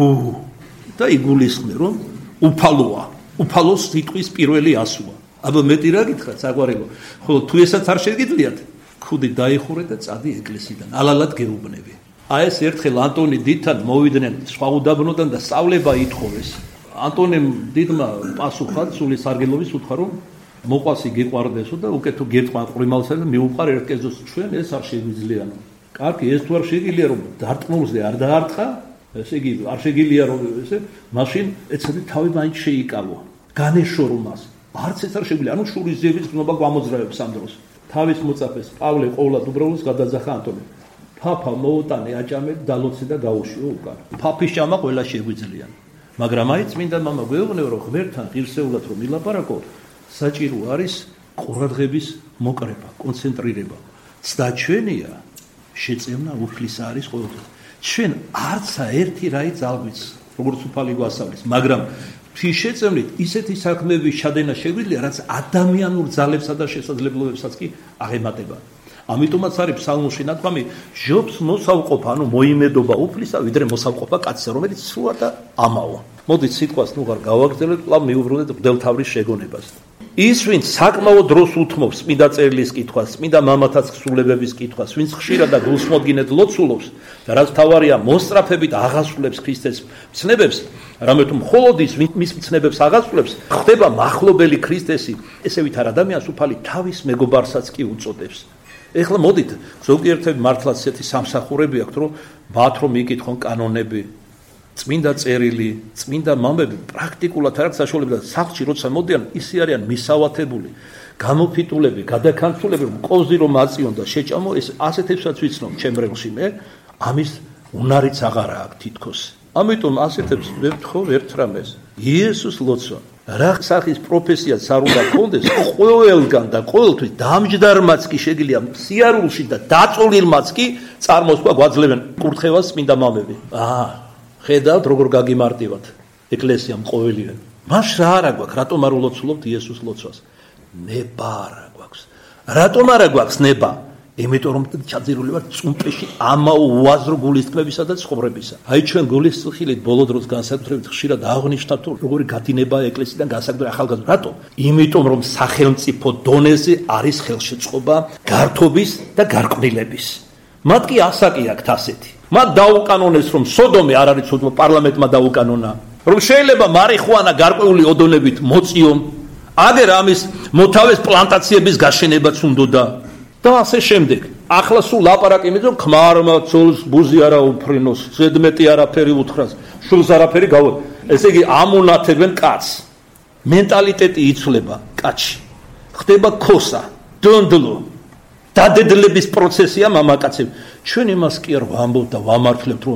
და იგულისხმე რომ უფალოა. უფალოს სიტყვის პირველი ასოა. აბა მეტი რა გითხრათ საგვარელო? ხოლო თუ ესაც არ შეგიძლიათ, ქუდი დაიხურე და წადი ეკლესიიდან. ალალად გეუბნები. აი ეს ერთხელ ანტონი დიდთან მოვიდნენ სხვა უდაბნოდან და სწავლება ითხოვეს. ანტონემ დიდმა პასუხა სული სარგებლობის უთხრა რომ მოყვასი გიყვარდესო და უკეთო გეტყვა ყრიმალსა და მიუყარ ერთ კერძოს ჩვენ ეს არ შეგვიძლიანო. კარგი, ეს თუ არ შეგიძლია რომ დარტყმულზე არ დაარტყა, ესე იგი არ შეგიძლია რომ ესე, მაშინ ეცადი თავი მაინც შეიკავო. განეშორო მას. არც ეს არ შეგვიძლია, ანუ შურის ძიების გზნობა გვამოძრავებს ამ დროს. თავის მოწაფეს პავლე ყოვლად უბრალოს გადაძახა ანტონი. ფაფა მოუტანე აჭამე დალოცე და გაუშიო უკან. ფაფის ჭამა ყველა შეგვიძლია. მაგრამ აი წმინდა მამა გვეუბნება რომ ღმერთთან ღირსეულად რომ ილაპარაკო, საჭირო არის ყურადღების მოკრება, კონცენტრირება. ცდა ჩვენია შეწევნა უფლისა არის ყოველთვის. ჩვენ არცა ერთი რაი ძალგვიც, როგორც უფალი გვასწავლის, მაგრამ თვი შეწევნით ისეთი საქმეების ჩადენა შეგვიძლია, რაც ადამიანურ ძალებსა და შესაძლებლობებსაც კი აღემატება. ამიტომაც არის ფსალმოში ნათქვამი, ჯობს მოსავყოფა, ანუ მოიმედობა უფლისა, ვიდრე მოსავყოფა კაცისა, რომელიც სრულად და ამაო. მოდით სიტყვას ნუ არ გავაგრძელებთ, კვლავ მიუბრუნდეთ მღვდელთავრის შეგონებას. ის, ვინც საკმაო დროს უთმობს წმინდა წერილის კითხვას, წმინდა მამათაც ქსულებების კითხვას, ვინც ხშირად და გულსმოდგინედ ლოცულობს და რაც თავარია მოსწრაფებით აღასრულებს ქრისტეს მცნებებს, რამე თუ მხოლოდ ის მის მცნებებს აღასრულებს, ხდება მახლობელი ქრისტესი, ესე ვითარ ადამიანს უფალი თავის მეგობარსაც კი უწოდებს. ეხლა მოდით, ზოგიერთები მართლაც ესეთი სამსახურები აქვთ, რომ მათ რომ იკითხონ კანონები, წმინდა წერილი, წმინდა მამები პრაქტიკულად არ აქვს საშუალება და სახლში როცა მოდიან, ისე არიან მისავათებული, გამოფიტულები, გადაქანცულები, რომ კოზი რომ აწიონ და შეჭამო, ეს ასეთებსაც ვიცნობ ჩემრელში მე, ამის უნარიც აღარა აქვს თითქოს. ამიტომ ასეთებს ვეთხოვ ერთ რამეს, იესოს ლოცვა. რა სახის პროფესიაც არ უნდა გქონდეს, ყველგან და ყოველთვის დამჯდარმაც კი შეგიძლია სიარულში და დაწოლილმაც კი წარმოსვლა გვაძლევენ კურთხევას წმინდა მამები. აა, ხედავთ როგორ გაგიმარტივათ ეკლესიამ ყოველივე. მას რა არა გვაქვს, რატომ არ ულოცულობთ იესოს ლოცვას? ნება არა გვაქვს. რატომ არა გვაქვს ნება? იმიტომ რომ ჩაძირული ვარ წუმპეში ამაო უაზრო გულისწყმებისა და ცხოვრებისა. აი ჩვენ გულისწყილით ბოლო დროს განსაკუთრებით ხშირად აღნიშნავთ რომ როგორი გადინებაა ეკლესიიდან განსაკუთრებით ახალგაზრდა. რატო? იმიტომ რომ სახელმწიფო დონეზე არის ხელშეწყობა გართობის და გარკვნილების. მათ კი ასაკი აქვთ ასეთი. მათ დაუკანონეს რომ სოდომე არ არის სოდომა, პარლამენტმა დაუკანონა. რომ შეიძლება მარიხუანა გარკვეული ოდონებით მოწიონ, აგერ ამის მოთავეს პლანტაციების გაშენებაც უნდოდა. და ასე შემდეგ. ახლა სულ ლაპარაკი იმით, რომ ქმარმა ცოლს ბუზი არა უფრინოს, ზედმეტი არაფერი უთხრას, შულს არაფერი გავა. ესე იგი ამონათებენ კაცს. მენტალიტეტი იცვლება კაცში. ხდება ქოსა, დონდლო. დადედლების პროცესია მამაკაცებს. ჩვენ იმას კი არ ვამბობთ და ვამართლებთ, რომ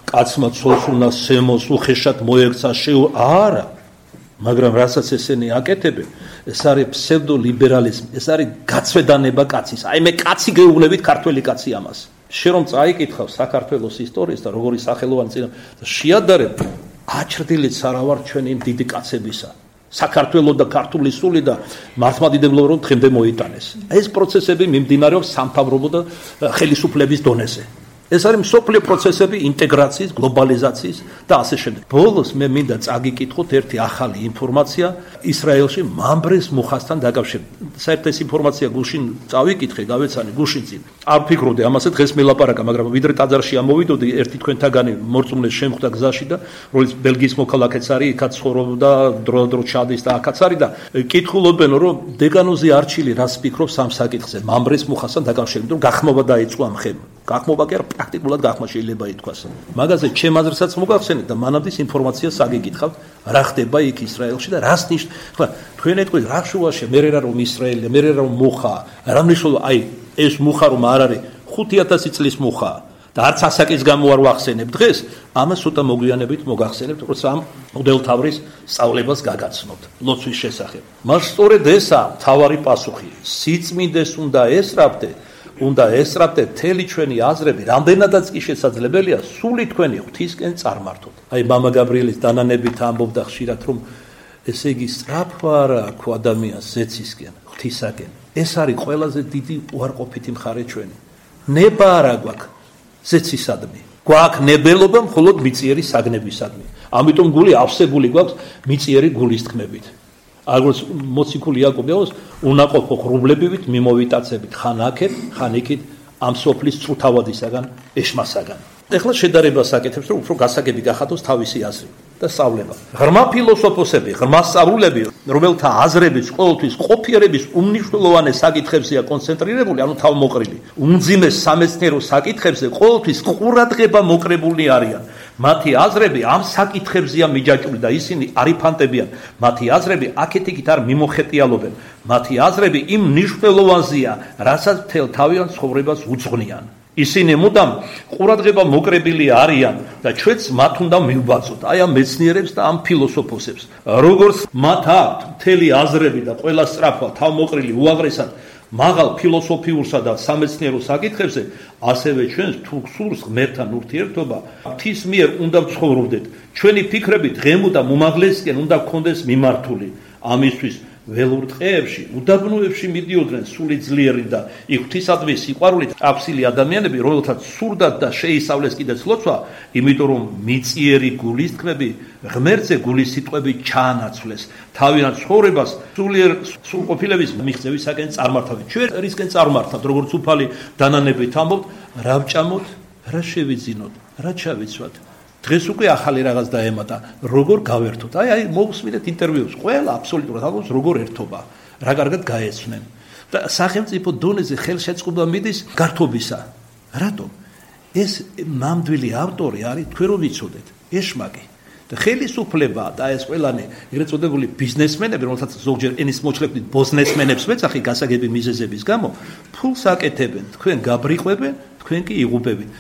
კაცმა ცოლს უნდა სემოს უხეშად მოექცა შეუ არა მაგრამ რასაც ესენი აკეთებენ ეს არის ფსევდოლიბერალიზმი ეს არის გაცვედანება კაცის აი მე კაცი გეუბნებით ქართველი კაცი ამას შენ რომ წაიკითხავ საქართველოს ისტორიას და როგორი სახელოვანი წინა შეადარებ აჭრდილიც არა ვარ ჩვენი დიდი კაცებისა საქართველოს და ქართული სული და მართლმადიდებლობა რომ დღემდე მოიტანეს ეს პროცესები მიმდინარეობს სამთავრობო და ხელისუფლების დონეზე ეს არის მსოფლიო პროცესები ინტეგრაციის, გლობალიზაციის და ასე შემდეგ. ბოლოს მე მინდა წაგიკითხოთ ერთი ახალი ინფორმაცია ისრაელში მამბრის მუხასთან დაკავშირებით. საერთოდ ეს ინფორმაცია გუშინ წავიკითხე, გავეცანი გუშინ წინ. არ ვფიქრობდი ამაზე დღეს მელაპარაკა, მაგრამ ვიდრე ტაძარში ამოვიდოდი, ერთი თქვენთაგანი მორწმუნე შემხვდა გზაში და რომელიც ბელგიის მოქალაქეც არის, იქაც ცხოვრობდა, დრო-დრო ჩადის და აქაც არის და კითხულობენ, რომ დეგანოზი არჩილი რას ფიქრობს ამ საკითხზე, მამბრის მუხასთან დაკავშირებით, რომ გახმობა დაიწყო ამ ხემ. გახმობა კი არა პრაქტიკულად გახმა შეიძლება ითქვას. მაგაზე ჩემ აზრსაც მოგახსენეთ და მანამდე ინფორმაციას აგიკითხავთ, რა ხდება იქ ისრაელში და რას ნიშნავს. ხლა თქვენ ეტყვით რა შუაშია, მე რა რომ ისრაელი, მე რა რომ მუხა, რა მნიშვნელობა აი ეს მუხა რომ არ არის ხუთი ათასი წლის მუხა და არც ასაკის გამო არ ვახსენებ დღეს, ამას ცოტა მოგვიანებით მოგახსენებთ, როცა ამ მოდელთავრის სწავლებას გაგაცნოთ ლოცვის შესახებ. მას სწორედ ესაა თავარი პასუხი. სიწმინდეს უნდა ესწრაფდე უნდა ესწრაფდეთ მთელი ჩვენი აზრები, რამდენადაც კი შესაძლებელია, სული თქვენი ღვთისკენ წარმართოთ. აი მამა გაბრიელის დანანებით ამბობდა ხშირად, რომ ესე იგი სწრაფვა არა აქვს ადამიანს ზეცისკენ, ღვთისაკენ. ეს არის ყველაზე დიდი უარყოფითი მხარე ჩვენი. ნება არა გვაქვს ზეცისადმი. გვაქვს ნებელობა მხოლოდ მიწიერი საგნებისადმი. ამიტომ გული ავსებული გვაქვს მიწიერი გულის თქმებით. როგორც მოციქული იაკობეოს უნაყოფო ღრუბლებივით მიმოვიტაცებით ხან აქეთ, ხან იქით ამ სოფლის წუთავადისაგან, ეშმასაგან. ეხლა შედარებას აკეთებს, რომ უფრო გასაგები გახადოს თავისი აზრი და სწავლება. ღრმა ფილოსოფოსები, ღრმა სწავლულები, რომელთა აზრებიც ყოველთვის ყოფიერების უმნიშვნელოვანეს საკითხებზეა კონცენტრირებული, ანუ თავმოყრილი. უმძიმეს სამეცნიერო საკითხებზე ყოველთვის ყურადღება მოკრებული არიან. მათი აზრები ამ საკითხებზეა მიჯაჭვული და ისინი არიფანტებიან. მათი აზრები აქეთ-იქით არ მიმოხეტიალობენ. მათი აზრები იმ მნიშვნელოვანზეა, რასაც მთელ თავიანთ ცხოვრებას უძღვნიან. ისინი მუდამ ყურადღება მოკრებილი არიან და ჩვენც მათ უნდა მივბაძოთ, აი ამ მეცნიერებს და ამ ფილოსოფოსებს. როგორც მათ აქვთ მთელი აზრები და ყველა სწრაფვა თავმოყრილი უაღრესად მაღალ ფილოსოფიურსა და სამეცნიერო საკითხებზე, ასევე ჩვენს თუ გსურს ღმერთთან ურთიერთობა, ღვთის მიერ უნდა ვცხოვრობდეთ. ჩვენი ფიქრები დღემუდამ უმაღლესკენ უნდა გქონდეს მიმართული. ამისთვის ველურ დღეებში, უდაბნოებში მიდიოდნენ სული ძლიერი და იქ ღვთისადმი სიყვარულით აფსილი ადამიანები, რომელთაც სურდათ და შეისწავლეს კიდეც ლოცვა, იმიტომ რომ მიწიერი გულის თქმები ღმერთზე გულის სიტყვები ჩაანაცვლეს. თავიანთ ცხოვრებას სულიერ სრულყოფილების მიღწევისაკენ წარმართავენ. ჩვენ რისკენ წარმართავთ, როგორც უფალი დანანებით ამბობთ, რა ვჭამოთ, რა შევიძინოთ, რა ჩავიცვათ. დღეს უკვე ახალი რაღაც დაემატა, როგორ გავერთოთ. აი, აი, მოვუსმინეთ ინტერვიუს, ყველა აბსოლუტურად ალბათ როგორ ერთობა, რა კარგად გაეცნენ. და სახელმწიფო დონეზე ხელშეწყობა მიდის გართობისა. რატომ? ეს ნამდვილი ავტორი არის, თქვენ რომ ვიცოდეთ, ეშმაკი. და ხელისუფლება და ეს ყველანი ეგრეთ წოდებული ბიზნესმენები, რომელთაც ზოგჯერ ენის მოჩლებით ბოზნესმენებს მეცახი გასაგები მიზეზების გამო, ფულს აკეთებენ, თქვენ გაბრიყვებენ, თქვენ კი იღუპებით.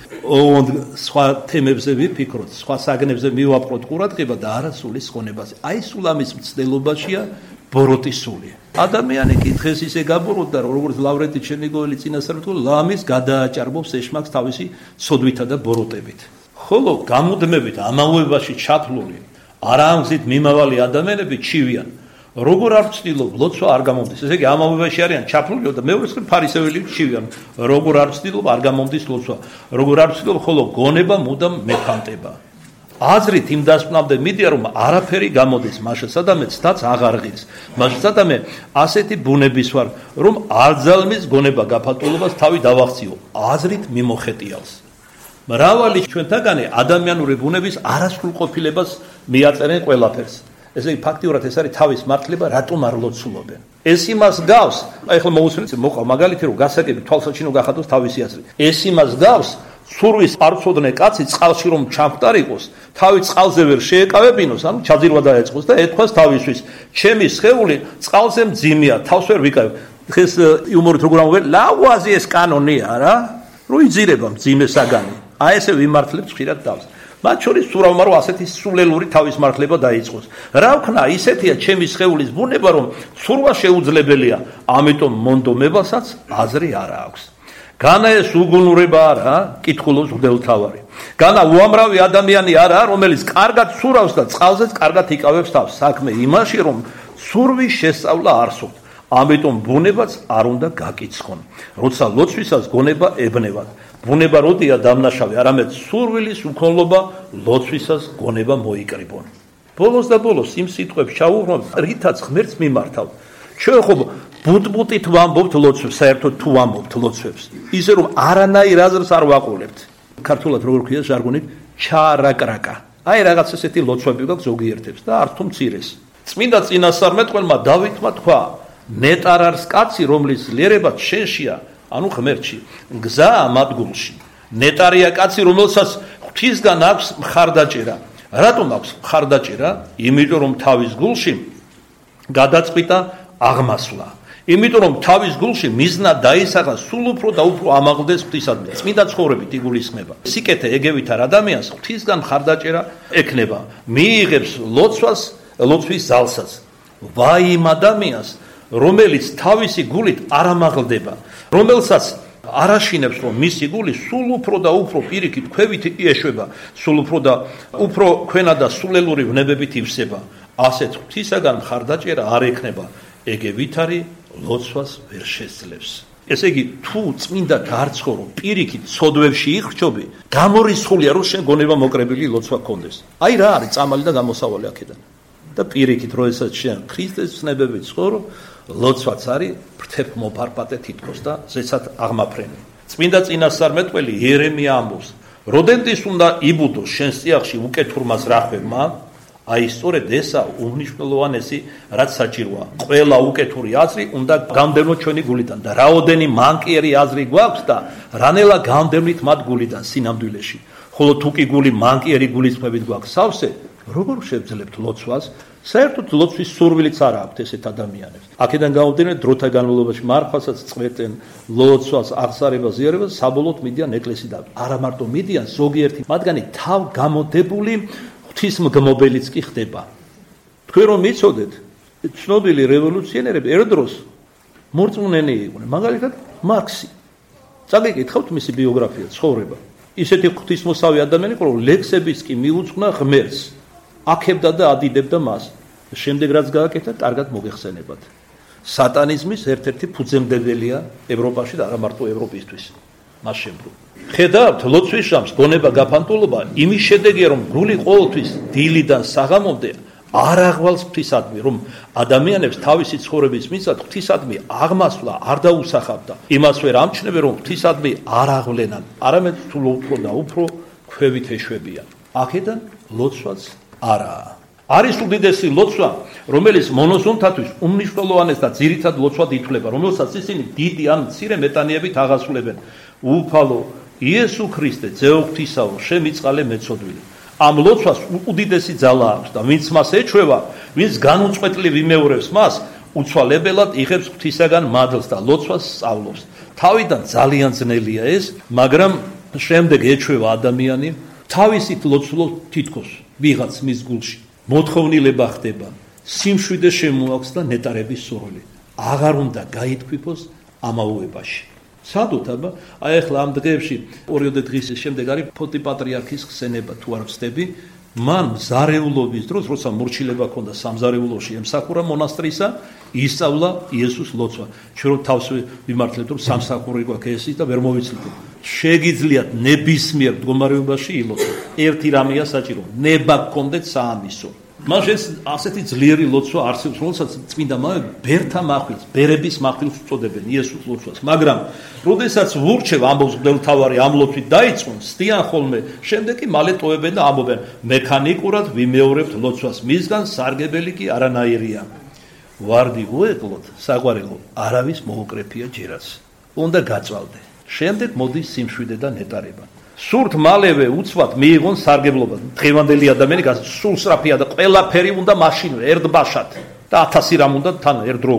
სხვა თემებზე ვიფიქროთ, სხვა საგნებზე მივაპყროთ ყურადღება და არა სულის ხონებაზე. აი სულ ამის მცდელობაშია ბოროტის სული. ადამიანი კი დღეს ისე გაბოროტდა, როგორც ლავრენტი ჩერნიგოველი წინასწარ თქვა, ლამის გადააჭარბობს ეშმაკს თავისი სოდვითა და ბოროტებით. ხოლო გამუდმებით ამავებაში ჩათვლული არამზით მიმავალი ადამიანები ჩივიან. როგორ არ ვცდილობ, ლოცვა არ გამომდის. ესე იგი ამავებაში არიან ჩაფლული და მეორე მხრივ ფარისეველი ჩივიან. როგორ არ ვცდილობ, არ გამომდის ლოცვა. როგორ არ ვცდილობ, ხოლო გონება მუდამ მეფანტება. აზრით იმ დასკვნამდე მიდია, რომ არაფერი გამოდის, მაშინ სადამე ცდაც აღარ ღირს. მაშინ სადამე ასეთი ბუნების ვარ, რომ არ ძალმის გონება გაფანტულობას თავი დავახციო. აზრით მიმოხეტიალს. მრავალი ჩვენთაგანი ადამიანური ბუნების არასრულყოფილებას მიაწერენ ყველაფერს. ესე იგი ფაქტიურად ეს არის თავის მართლება, რატომ არ ლოცულობენ. ეს იმას გავს, აი ახლა მოусმინეთ, მოყვა მაგალითი რომ გასაგები თვალსაჩინო გახადოს თავისი აზრი. ეს იმას გავს, სურვის არ წოდნე კაცი წყალში რომ ჩამხტარიყოს, თავი წყალზე ვერ შეეკავებინოს, ანუ ჩაძირვა დაეწყოს და ეთქვას თავისთვის, ჩემი სხეული წყალზე მძიმეა, თავს ვერ ვიკავებ. დღეს იუმორით როგორ ამბობენ, ლაღვაზი ეს კანონია რა, რო იძირება მძიმე საგანი. აი ესე ვიმართლებთ ხშირად თავს. მათ შორის სურავმა რომ ასეთი სულელური თავისმართლება დაიწყოს. რა ვქნა, ისეთია ჩემი სხეულის ბუნება, რომ ცურვა შეუძლებელია, ამიტომ მონდომებასაც აზრი არ აქვს. განა ეს უგუნურება არა, კითხულობს მღვდელმთავარი. განა უამრავი ადამიანი არაა, რომელიც კარგად სურავს და წყალზეც კარგად იკავებს თავს. საქმე იმაში, რომ სურვის შესწავლა არ სურთ. ამიტომ ბუნებაც არ უნდა გაკიცხონ. როცა ლოცვისას გონება ებნევათ. ბუნება როდია დამნაშავე, არამედ სურვილის უქონლობა ლოცვისას გონება მოიკრიბონ. ბოლოს და ბოლოს იმ სიტყვებს ჩაუღრმავთ, რითაც ღმერთს მიმართავთ. ჩვენ ხო ბუტბუტით ვამბობთ ლოცვებს, საერთოდ თუ ვამბობთ ლოცვებს, ისე რომ არანაირ აზრს არ ვაყოლებთ. ქართულად როგორ ქვია ჟარგონით, ჩაარაკრაკა. აი რაღაც ესეთი ლოცვები გვაქვს ზოგიერთებს და არ თუ მცირეს. წმინდა წინასწარმეტყველმა დავითმა თქვა, ნეტარარს კაცი, რომლის ლიერება შენშია, ანუ ღმერთში, გზა ამადგულში. ნეტარია კაცი, რომელსაც ღვთისგან აქვს მხარდაჭერა. რატომ აქვს მხარდაჭერა? იმიტომ რომ თავის გულში გადაწყვიტა აღმასვლა. იმიტომ რომ თავის გულში მიზნა დაისახა სულ უფრო და უფრო ამაღლდეს ღვთისადმი. წმინდა ცხოვრებით იგულისხმება. სიკეთე ეგევით არ ადამიანს ღვთისგან მხარდაჭერა ექნება. მიიღებს ლოცვას, ლოცვის ზალსაც. ვაი იმ ადამიანს, რომელიც თავისი გულით არ ამაღლდება, რომელსაც არ აშინებს, რომ მისი გული სულ უფრო და უფრო პირიქით ქვევით იეშვება, სულ უფრო და უფრო ქვენა და სულელური ვნებებით ივსება. ასეთ ღვთისაგან მხარდაჭერა არ ექნება. ეგევით არის ლოცვას ვერ შეძლებს. ესე იგი, თუ წმინდა გარცხო პირიქით სოდვებში იხრჩობი, გამორიცხულია რომ შენ გონება მოკრებილი ლოცვა გქონდეს. აი რა არის წამალი და გამოსავალი აქედან. და პირიქით როდესაც შენ ქრისტეს ცნებებით ცხოვრობ, ლოცვაც არის ფრთებ მოფარფატე თითქოს და ზეცად აღმაფრენი. წმინდა წინასწარმეტყველი იერემია ამბობს, როდენდის უნდა იბუდოს შენ სიახში უკეთურმას რახვებმა, აი სწორედ ესა უმნიშვნელოვანესი, რაც საჭიროა. ყველა უკეთური აზრი უნდა გამდევნო ჩვენი გულიდან და რაოდენი მანკიერი აზრი გვაქვს და რანელა გამდევნით მათ გულიდან სინამდვილეში. ხოლო თუ კი გული მანკიერი გულისხმებით გვაქვს სავსე, როგორ შევძლებთ ლოცვას? საერთოდ ლოცვის სურვილიც არ აქვთ ესეთ ადამიანებს. აქედან გამომდინარე, დროთა განმავლობაში მარხვასაც წვეტენ, ლოცვას, აღსარებას, ზიარებას, საბოლოოდ მიდიან ეკლესიიდან. არა მარტო მიდიან, ზოგიერთი მათგანი თავ გამოდებული ღვთისმგმობელიც კი ხდება. თქვენ რომ მიცოდეთ, ცნობილი რევოლუციონერები ერთ დროს მორწმუნენი იყვნენ, მაგალითად მარქსი. წაგიკითხავთ მისი ბიოგრაფია, ცხოვრება. ისეთი ღვთისმოსავი ადამიანი იყო, რომ ლექსებიც კი მიუძღვნა ღმერთს. აქებდა და ადიდებდა მას. შემდეგ რაც გააკეთა, კარგად მოგეხსენებათ. სატანიზმის ერთ-ერთი ფუძემდებელია ევროპაში და არა მარტო ევროპისთვის. მას შემდგომ. ხედავთ, ლოცვის ჟამს გონება გაფანტულობა იმის შედეგია, რომ გული ყოველთვის დილიდან საღამომდე არ აღვალს ღვთისადმი, რომ ადამიანებს თავისი ცხოვრების მისად ღვთისადმი აღმასვლა არ დაუსახავდა. იმას ვერ ამჩნევენ, რომ ღვთისადმი არ აღვლენან, არამედ სულ უფრო და უფრო ქვევით ეშვებიან. აქედან ლოცვაც არაა. არის უდიდესი ლოცვა, რომელიც მონოზონთათვის უმნიშვნელოვანეს და ძირითად ლოცვად ითვლება, რომელსაც ისინი დიდი ან მცირე მეტანიებით აღასრულებენ. უფალო იესო ქრისტე, ძეო ღვთისაო, შემიწყალე მეწოდვილი. ამ ლოცვას უდიდესი ძალა აქვს და ვინც მას ეჩვევა, ვინც განუწყვეტლივ იმეორებს მას, უცვალებელად იღებს ღვთისაგან მადლს და ლოცვას სწავლობს. თავიდან ძალიან ძნელია ეს, მაგრამ შემდეგ ეჩვევა ადამიანი, თავისით ლოცულობს თითქოს ვიღაც მის გულში. მოთხოვნილება ხდება, სიმშვიდე შემოაქვს და ნეტარების სურვილი. აღარ უნდა გაითქვიფოს ამაუებაში. სადოთ აბა, აი ახლა ამ დღეებში ორიოდე დღის შემდეგ არის ფოტი პატრიარქის ხსენება, თუ არ ვცდები, მან მზარეულობის დროს, როცა მორჩილება ჰქონდა სამზარეულოში ემსახურა მონასტრისა, ისწავლა იესოს ლოცვა. ჩვენ რომ თავს ვიმართლებთ, რომ სამსახური გვაქვს ესის და ვერ მოვიცილოთ. შეგიძლიათ ნებისმიერ მდგომარეობაში ილოცოთ. ერთი რამეა საჭირო, ნება გქონდეთ საამისო. მას ეს ასეთი ძლიერი ლოცვა არსებობს, რომელსაც წმინდა მამები ბერთა მახვილს, ბერების მახვილს უწოდებენ იესოს ლოცვას. მაგრამ როდესაც ვურჩევ ამბობს მღვდელმთავარი ამ ლოცვით დაიწყონ, სტიან ხოლმე, შემდეგ კი მალე ტოვებენ და ამბობენ, მექანიკურად ვიმეორებთ ლოცვას, მისგან სარგებელი კი არანაირია. ვარდი უეკლოთ, საყვარელო, არავის მოუკრეფია ჯერაც. უნდა გაწვალდე. შემდეგ მოდის სიმშვიდე და ნეტარება. სურთ მალევე უცბად მიიღონ სარგებლობა. დღევანდელი ადამიანი სულ სწრაფია და ყველაფერი უნდა მაშინვე, ერთბაშად და ათასი რამ უნდა თან ერთდროულად.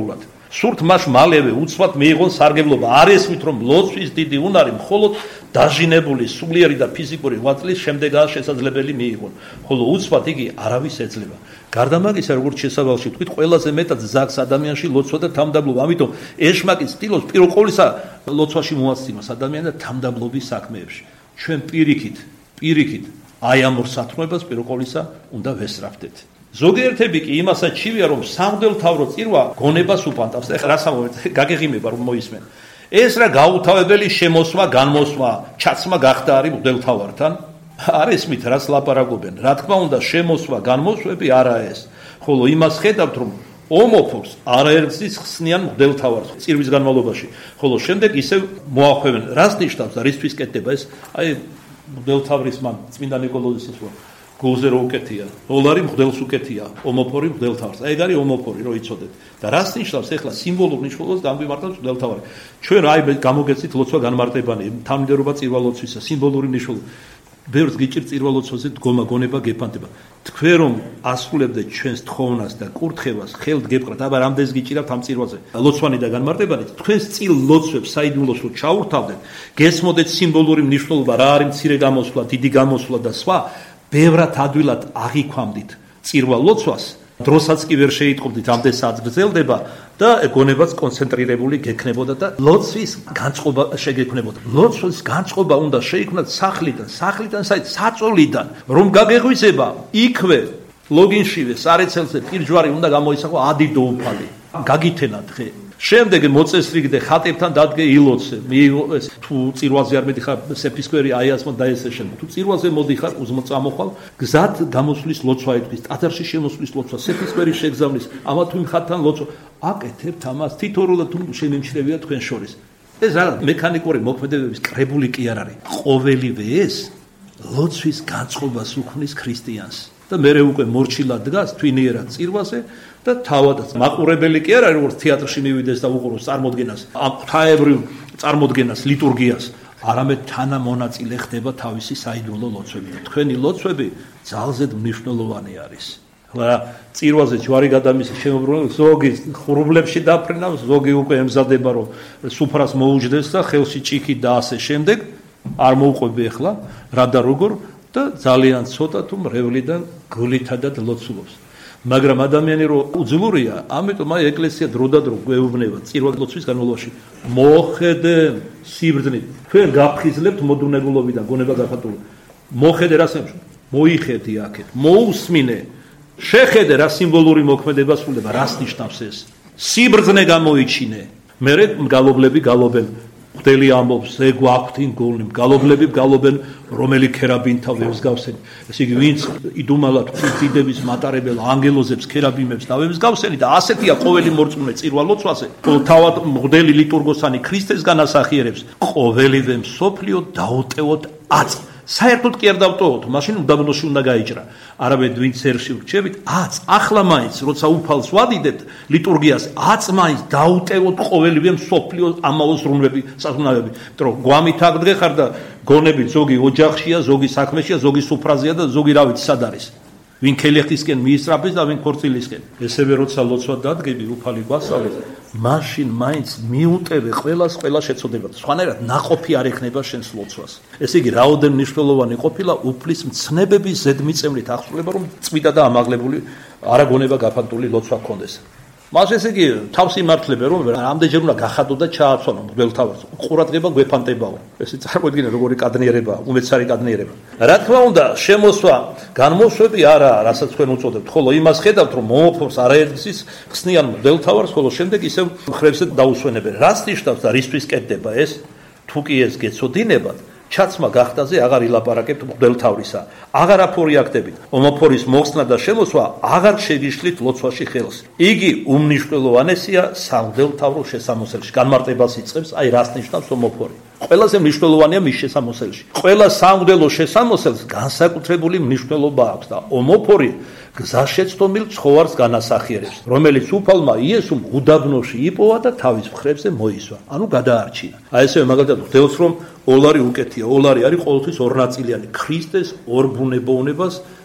სურთ მას მალევე უცბად მიიღონ სარგებლობა. არ ესმით, რომ ლოცვის დიდი უნარი მხოლოდ დაჟინებული სულიერი და ფიზიკური ღვაწლის შემდეგაა შესაძლებელი მიიღონ, ხოლო უცბად იგი არავის ეძლევა. გარდა მაგისა, როგორც შესავალში ვთქვით, ყველაზე მეტად ზაგს ადამიანში ლოცვა და თამდაბლობა. ამიტომ ეშმაკი ცდილობს პირველ ყოვლისა ლოცვაში მოასწინოს ადამიანს და თამდაბლობის საქმეებში. ჩვენ პირიქით, პირიქით აი ამ ორ სათნოებას პირველ ყოვლისა უნდა ვესწრაფდეთ. ზოგიერთები კი იმასაც ჩივია, რომ სამღვდელმთავრო წირვა გონებას უპანტავს. ეხლა რა სამოვეთ, გაგეღიმება რომ მოისმენ. ეს რა გაუთავებელი შემოსვა, განმოსვა, ჩაცმა გახდა არის მღვდელმთავართან? არ ესმით რას ლაპარაკობენ. რა თქმა უნდა, შემოსვა, განმოსვები არა ეს. ხოლო იმას ხედავთ, რომ ომოფორს არაერთის ხსნიან მღვდელმთავარს წირვის განმავლობაში. ხოლო შემდეგ ისევ მოახვევენ. რას ნიშნავს და რისთვის კეთდება ეს? აი მღვდელმთავრის მან წმინდა ნიკოლოზის ისვა გულზე რო უკეთია, დოლარი მღვდელს უკეთია, ომოფორი მღვდელმთავარს. აი ეგ არის ომოფორი, რო იცოდეთ. და რას ნიშნავს ახლა სიმბოლურ მნიშვნელობას გამგვიმართავს მღვდელმთავარი. ჩვენ აი გამოგეცით ლოცვა განმარტებანი, თანმიმდევრობა წირვალოცვისა, სიმბოლური მნიშვნელობა. ბევრს გიჭირ წირვალოცვაზე დგომა გონება გეფანტება. თქვენ რომ ასრულებდეთ ჩვენს თხოვნას და კურთხევას, ხელთ გეპყრათ, აბა რამდენს გიჭირავთ ამ წირვაზე. ლოცვანი და განმარტებანი, თქვენს წილ ლოცვებს საიდუმლოს რო ჩაურთავდეთ, გესმოდეთ სიმბოლური მნიშვნელობა, რა არის მცირე გამოსვლა, დიდი გამოსვლა და სხვა, ბევრად ადვილად აღიქვამდით წირვა ლოცვას, დროსაც კი ვერ შეიტყობდით, ამდენსაც გრძელდება და გონებაც კონცენტრირებული გექნებოდა და ლოცვის განწყობა შეგექმნებოდა. ლოცვის განწყობა უნდა შეიქმნათ სახლიდან, სახლიდან საით საწოლიდან, რომ გაგეღვიძება იქვე ლოგინშივე სარეცელზე პირჯვარი უნდა გამოისახო ადიდო უფალი. გაგითენა დღე. შემდეგ მოწესრიგდე ხატებთან დადგე ილოცე. მიიღო ეს თუ წირვაზე არ მედიხარ სეფისკვერი აიასმა დაესეშენ. თუ წირვაზე მოდიხარ უზმოწამოხვალ გზად გამოსვლის ლოცვა ეთქვის. ტაძარში შემოსვლის ლოცვა, სეფისკვერი შეგზავნის, ამა თუ იმ ხატთან ლოცვა. აკეთებთ ამას თითოეულად თუ შემიმჩნევია თქვენ შორის. ეს არა მექანიკური მოქმედებების კრებული კი არ არის. ყოველივე ეს ლოცვის განწყობას უქმნის ქრისტიანს. და მერე უკვე მორჩილად დგას თვინიერად წირვაზე და თავადაც მაყურებელი კი არ არის, როგორც თეატრში მივიდეს და უყუროს წარმოდგენას, ამ ღვთაებრივ წარმოდგენას, ლიტურგიას, არამედ თანამონაწილე ხდება თავისი საიდუმლო ლოცვები. თქვენი ლოცვები ძალზედ მნიშვნელოვანი არის. ხლა წირვაზე ჯვარი გადამისი შემოbrunებს, ზოგი ხურუბლებში დაფრენავს, ზოგი უკვე ემზადება, რომ სუფრას მოუჯდეს და ხელში ჭიქი და ასე შემდეგ. არ მოუყვები ახლა რა და როგორ და ძალიან ცოტა თუ მრევლიდან გულითადად ლოცულობს. მაგრამ ადამიანი რო უძლურია, ამიტომ აი ეკლესია დროდადრო გვეუბნება წირვა ლოცვის განმავლობაში მოხედე სიბრძნით. თქვენ გაფხიზლებთ მოდუნებულობიდან გონება გახატული. მოხედე რა სემში? მოიხედი აქეთ, მოусმინე. შეხედე რა სიმბოლური მოქმედება სრულდება, რას ნიშნავს ეს? სიბრძნე გამოიჩინე. მერე გალობლები გალობენ. ხდელი ამბობს, ეგ გვაქვთ იმ გულნი, გალობლები გალობენ, რომელი ქერაბინთა ვემსგავსენ. ესე იგი, ვინც იდუმალად დიდების მატარებელ ანგელოზებს, ქერაბინებს დავემსგავსენი და ასეთია ყოველი მორწმუნე წირვა ლოცვაზე, თავად მღვდელი ლიტურგოსანი ქრისტეს განასახიერებს, ყოველივე მსოფლიო დაუტევოთ აწ. საერთოდ კი არ დავტოვოთ, მაშინ უდაბნოში უნდა გაიჭრა. არამედ ვინც ერში ვრჩებით, აწ, ახლა მაინც, როცა უფალს ვადიდებთ ლიტურგიას, აწ მაინც დაუტევოთ ყოველივე მსოფლიო ამაო ზრუნვები, საზრუნავები. რომ გვამით აგდგე ხარ და გონებით ზოგი ოჯახშია, ზოგი საქმეშია, ზოგი სუფრაზეა და ზოგი რა ვიცი სად არის. ვინ ქელეხისკენ მიისწრაფეს და ვინ ქორწილისკენ. ესევე როცა ლოცვა დადგები, უფალი გვასწავლებს, მაშინ მაინც მიუტევე ყველას ყველა შეცოდება. სხვანაირად ნაყოფი არ ექნება შენს ლოცვას. ესე იგი, რაოდენ მნიშვნელოვანი ყოფილა უფლის მცნებების ზედმიწევნით აღსრულება, რომ წმინდა და ამაღლებული არაგონება გაფანტული ლოცვა გქონდეს. მას ესე იგი, თავს იმართლებენ, რომ ამდენჯერ უნდა გახადო და ჩააცვალო მღვდელმთავარს. ყურადღება გვეფანტებაო. ესე წარმოიდგინე, როგორი კადნიერება, უმეცარი კადნიერება. რა თქმა უნდა, შემოსვა, განმოსვები არა, რასაც თქვენ უწოდებთ, ხოლო იმას ხედავთ, რომ მომოფორს არაერთგზის ხსნიან მღვდელმთავარს, ხოლო შემდეგ ისევ მხრებზე დაუსვენებენ. რას ნიშნავს და რისთვის კეთდება ეს? თუ კი ეს გეცოდინებათ, ჩაცმა გახდაზე აღარ ილაპარაკებთ მღვდელმთავრისა. აღარ აფორიაქტებით. ომოფორის მოხსნა და შემოსვა აღარ შეგიშლით ლოცვაში ხელს. იგი უმნიშვნელოვანესია სამღვდელმთავრო შესამოსელში. განმარტებას იწყებს, აი რას ნიშნავს ომოფორი. ყველაზე მნიშვნელოვანია მის შესამოსელში. ყველა სამღვდელო შესამოსელს განსაკუთრებული მნიშვნელობა აქვს და ომოფორი გზაშეცდომილ ცხოვარს განასახიერებს, რომელიც უფალმა იესომ უდაბნოში იპოვა და თავის მხრებზე მოისვა. ანუ გადაარჩინა. აი ესე მაგალითად ვხდელს, რომ ოლარი უკეთია. ოლარი არის ყოველთვის ორნაწილიანი. ქრისტეს ორ ბუნებოვნებას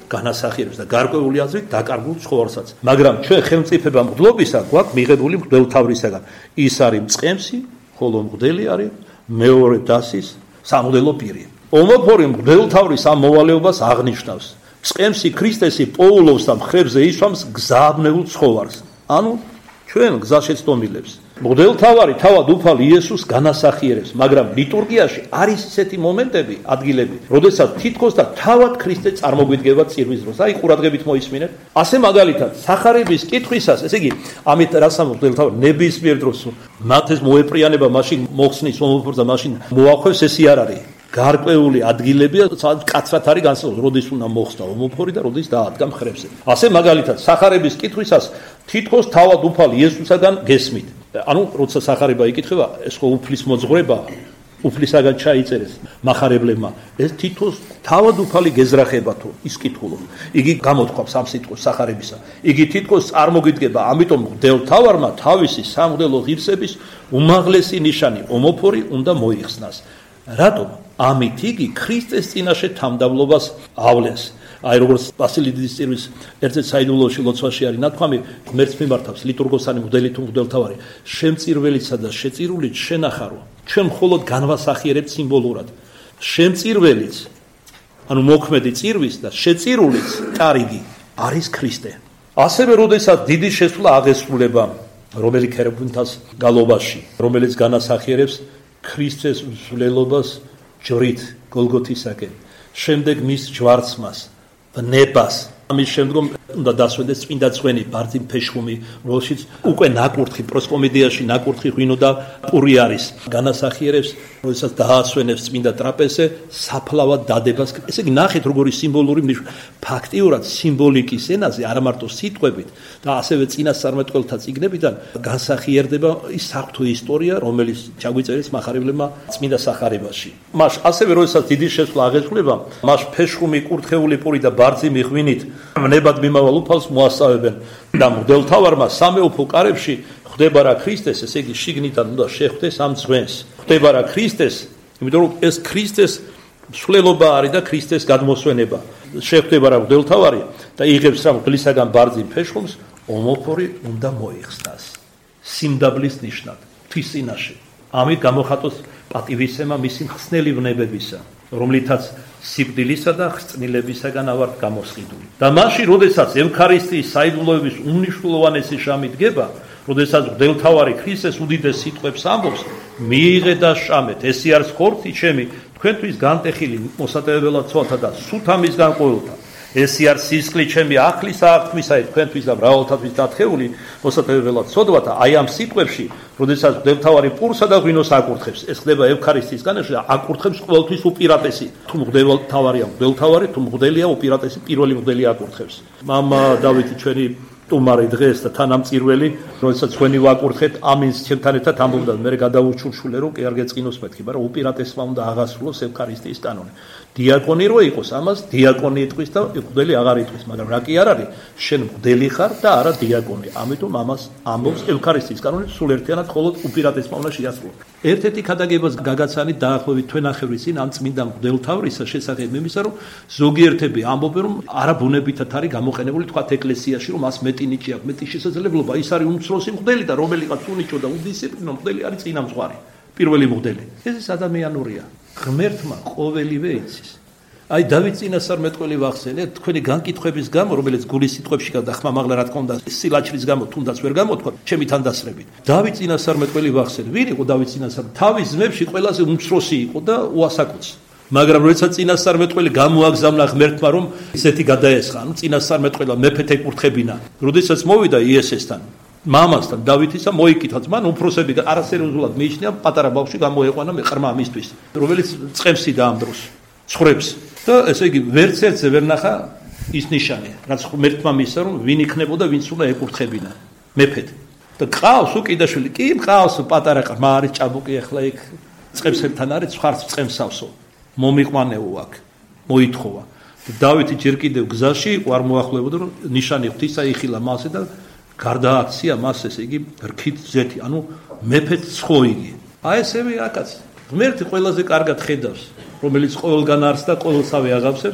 განასახიერებს და გარკვეული აზრით დაკარგულ ცხოვარსაც. მაგრამ ჩვენ ხელმწიფება მღვდლობისა გვაქვს მიღებული მღვდელთავრისაგან. ის არის მწყემსი, ხოლო მღვდელი არის მეორე დასის სამღვდელო პირი. ომოფორი მღვდელთავრის ამ მოვალეობას აღნიშნავს. მწყემსი ქრისტესი პოულობს და მხრებზე ისვამს გზააბნეულ ცხოვარს. ანუ ჩვენ გზაშეცდომილებს. მღვდელთავარი თავად უფალ იესოს განასახიერებს, მაგრამ ლიტურგიაში არის ისეთი მომენტები, ადგილები, როდესაც თითქოს და თავად ქრისტე წარმოგვიდგება წირვის დროს. აი ყურადღებით მოისმინეთ. ასე მაგალითად, სახარების კითხვისას, ესე იგი, ამით რას ამბობს მღვდელთავარი, ნებისმიერ დროს მათ ეს მოეპრიანება მაშინ მოხსნის ომოფორს და მაშინ მოახვევს, ესე არ არის. გარკვეული ადგილებია, სადაც კაცრად არის განსაზღვრული, როდის უნდა მოხსნა ომოფორი და როდის დაადგა მხრებზე. ასე მაგალითად, სახარების კითხვისას თითქოს თავად უფალ იესოსაგან გესმით. ანუ როცა სახარება იკითხება, ეს ხო უფლის მოძღვრება, უფლისაგან ჩაიწერეს მახარებლებმა. ეს თითქოს თავად უფალი გეზრახება თუ ის კითხულობ. იგი გამოთქვამს ამ სიტყვის სახარებისა. იგი თითქოს წარმოგიდგება, ამიტომ მღვდელთავარმა თავისი სამღვდელო ღირსების უმაღლესი ნიშანი ომოფორი უნდა მოიხსნას. რატომ? ამით იგი ქრისტეს წინაშე თამდავლობას ავლენს. აი როგორც ვასილი დიდის წირვის ერთ-ერთ საიდუმლოში ლოცვაში არის ნათქვამი, ღმერთს მიმართავს ლიტურგოსანი მღვდელი თუ მღვდელთავარი, შემწირველისა და შეწირულით შენახარო. ჩვენ მხოლოდ განვასახიერებთ სიმბოლურად. შემწირველიც, ანუ მოქმედი წირვის და შეწირულიც ტარიგი არის ქრისტე. ასევე როდესაც დიდი შესვლა აღესრულება რომელი ქერუბინთას გალობაში, რომელიც განასახიერებს ქრისტეს მსვლელობას ჯვრით გოლგოთისაკენ, შემდეგ მის ჯვარცმას, ნებას. ამის შემდგომ უნდა დასვენდეს წმინდა წვენი ბარძიმ ფეშხუმი, რომელშიც უკვე ნაკურთხი პროსკომედიაში ნაკურთხი ღვინო და პური არის. განასახიერებს, როდესაც დაასვენებს წმინდა ტრაპეზზე საფლავად დადებას. ესე იგი ნახეთ როგორი სიმბოლური ნიშნა. ფაქტიურად სიმბოლიკის ენაზე არა მარტო სიტყვებით და ასევე წინასწარმეტყველთა წიგნებიდან განსახიერდება ის საღვთო ისტორია, რომელიც ჩაგვიწერეს მახარებლებმა წმინდა სახარებაში. მას ასევე როდესაც დიდი შესვლა აღესრულება, მას ფეშხუმი, კურთხეული პური და ბარძიმი ღვინით ნებად მიმავალ უფალს მოასწავებენ და მღვდელთავარმა სამეუფო კარებში ხვდება რა ქრისტეს, ესე იგი შიგნიდან უნდა შეხვდეს ამ ძვენს. ხვდება რა ქრისტეს, იმიტომ რომ ეს ქრისტეს მსვლელობა არის და ქრისტეს გადმოსვენება. შეხვდება რა მღვდელთავარი და იღებს რა მღვდლისაგან ბარძიმ ფეშხუმს, ომოფორი უნდა მოიხსნას. სიმდაბლის ნიშნად, თვის წინაშე. ამით გამოხატოს პატივისცემა მისი მხსნელი ვნებებისა, რომლითაც სიკვდილისა და ხრწნილებისაგან ავართ გამოსყიდული. და მაშინ, როდესაც ევქარისტიის საიდუმლოების უმნიშვნელოვანესი შამი დგება, როდესაც მღვდელთავარი ქრისტეს უდიდეს სიტყვებს ამბობს, მიიღე და შამეთ, ესე არის ხორცი ჩემი, თქვენთვის განტეხილი მოსატევებელად ცვალთა და სუთამისგან ყოველთა. ესე არის სისხლი ჩემი ახლის აღთქმისა, თქვენთვის და მრავალთათვის დათხეული მოსატევებელად ცოდვათა. აი ამ სიტყვებში, როდესაც მღვდელთავარი პურსა და ღვინოს აკურთხებს, ეს ხდება ევქარისტიის განაჩენი და აკურთხებს ყოველთვის უპირატესი. თუ მღვდელთავარია მღვდელთავარი, თუ მღვდელია უპირატესი პირველი მღვდელი აკურთხებს. მამა დავითი ჩვენი სტუმარი დღეს და თანამწირველი, როდესაც ჩვენი ვაკურთხეთ, ამინს ჩემთან ერთად ამბობდა, მე გადავურჩულშულე რომ კი არ გეწყინოს მეთქი, მაგრამ უპირატესმა უნდა აღასრულოს ევქარისტიის კანონი. დიაკონი რო იყოს, ამას დიაკონი იტყვის და მღვდელი აღარ იტყვის, მაგრამ რა კი არ არის, შენ მღვდელი ხარ და არა დიაკონი. ამიტომ ამას ამბობს ევქარისტიის კანონი, სულ ერთიანად მხოლოდ უპირატესმა უნდა შეასრულო. ერთ-ერთი ქადაგებას გაგაცანით დაახლოებით თვენახევრის წინ ამ წმინდა მღვდელთავრისა შესახებ იმისა, რომ ზოგიერთები ამბობენ, რომ არაბუნებითად არის გამოყენებული თქვა ეკლესიაში, რომ მას მეტი ნიჭი აქვს, მეტი შესაძლებლობა, ის არის უმცროსი მღვდელი და რომელიღაც უნიჭო და უდისციპლინო მღვდელი არის წინამძღვარი, პირველი მღვდელი. ეს ის ადამიანურია. ღმერთმა ყოველივე იცის. აი დავით წინასწარმეტყველი ვახსენეთ, თქვენი განკითხვების გამო, რომელიც გულის სიტყვებში და ხმამაღლა რა თქმა უნდა სილაჩრის გამო თუნდაც ვერ გამოთქვა, ჩემი თანდასწრებით. დავით წინასწარმეტყველი ვახსენეთ, ვინ იყო დავით წინასწარმეტყველი? თავის ძმებში ყველაზე უმცროსი იყო და უასაკუთს. მაგრამ როდესაც წინასწარმეტყველი გამოაგზავნა ღმერთმა, რომ ისეთი გადაესხა, ანუ წინასწარმეტყველა მეფეთ ეკურთხებინა, როდესაც მოვიდა იესესთან, მამასთან დავითისა მოიკითხა, მან უფროსები არასერიოზულად მიიჩნია, პატარა ბავშვი გამოეყვანა მეყრმა მისთვის, რომელიც წემსი და ამ დროს ცხვრებს. და ესე იგი ვერც ერთზე ვერ ნახა ის ნიშანი, რაც ღმერთმა მისცა, რომ ვინ იქნებოდა, ვინც უნდა ეკურთხებინა მეფეთ. და ყავს უკიდაშვილი, კი ყავს პატარა ყრმა არის ჭაბუკი ახლა იქ წემსებთან არის, ცხარს წემსავსო. მომიყვანეო აქ, მოითხოვა. დავითი ჯერ კიდევ გზაში იყო, არ მოახლებოდა, რომ ნიშანი ღვთისა იხილა მასზე და გარდააქცია მას, ესე იგი, რქით ზეთი, ანუ მეფეთ ცხო იგი. აი ესევე აკაც. ღმერთი ყველაზე კარგად ხედავს, რომელიც ყოველგან არს და ყოველსავე აღავსებს,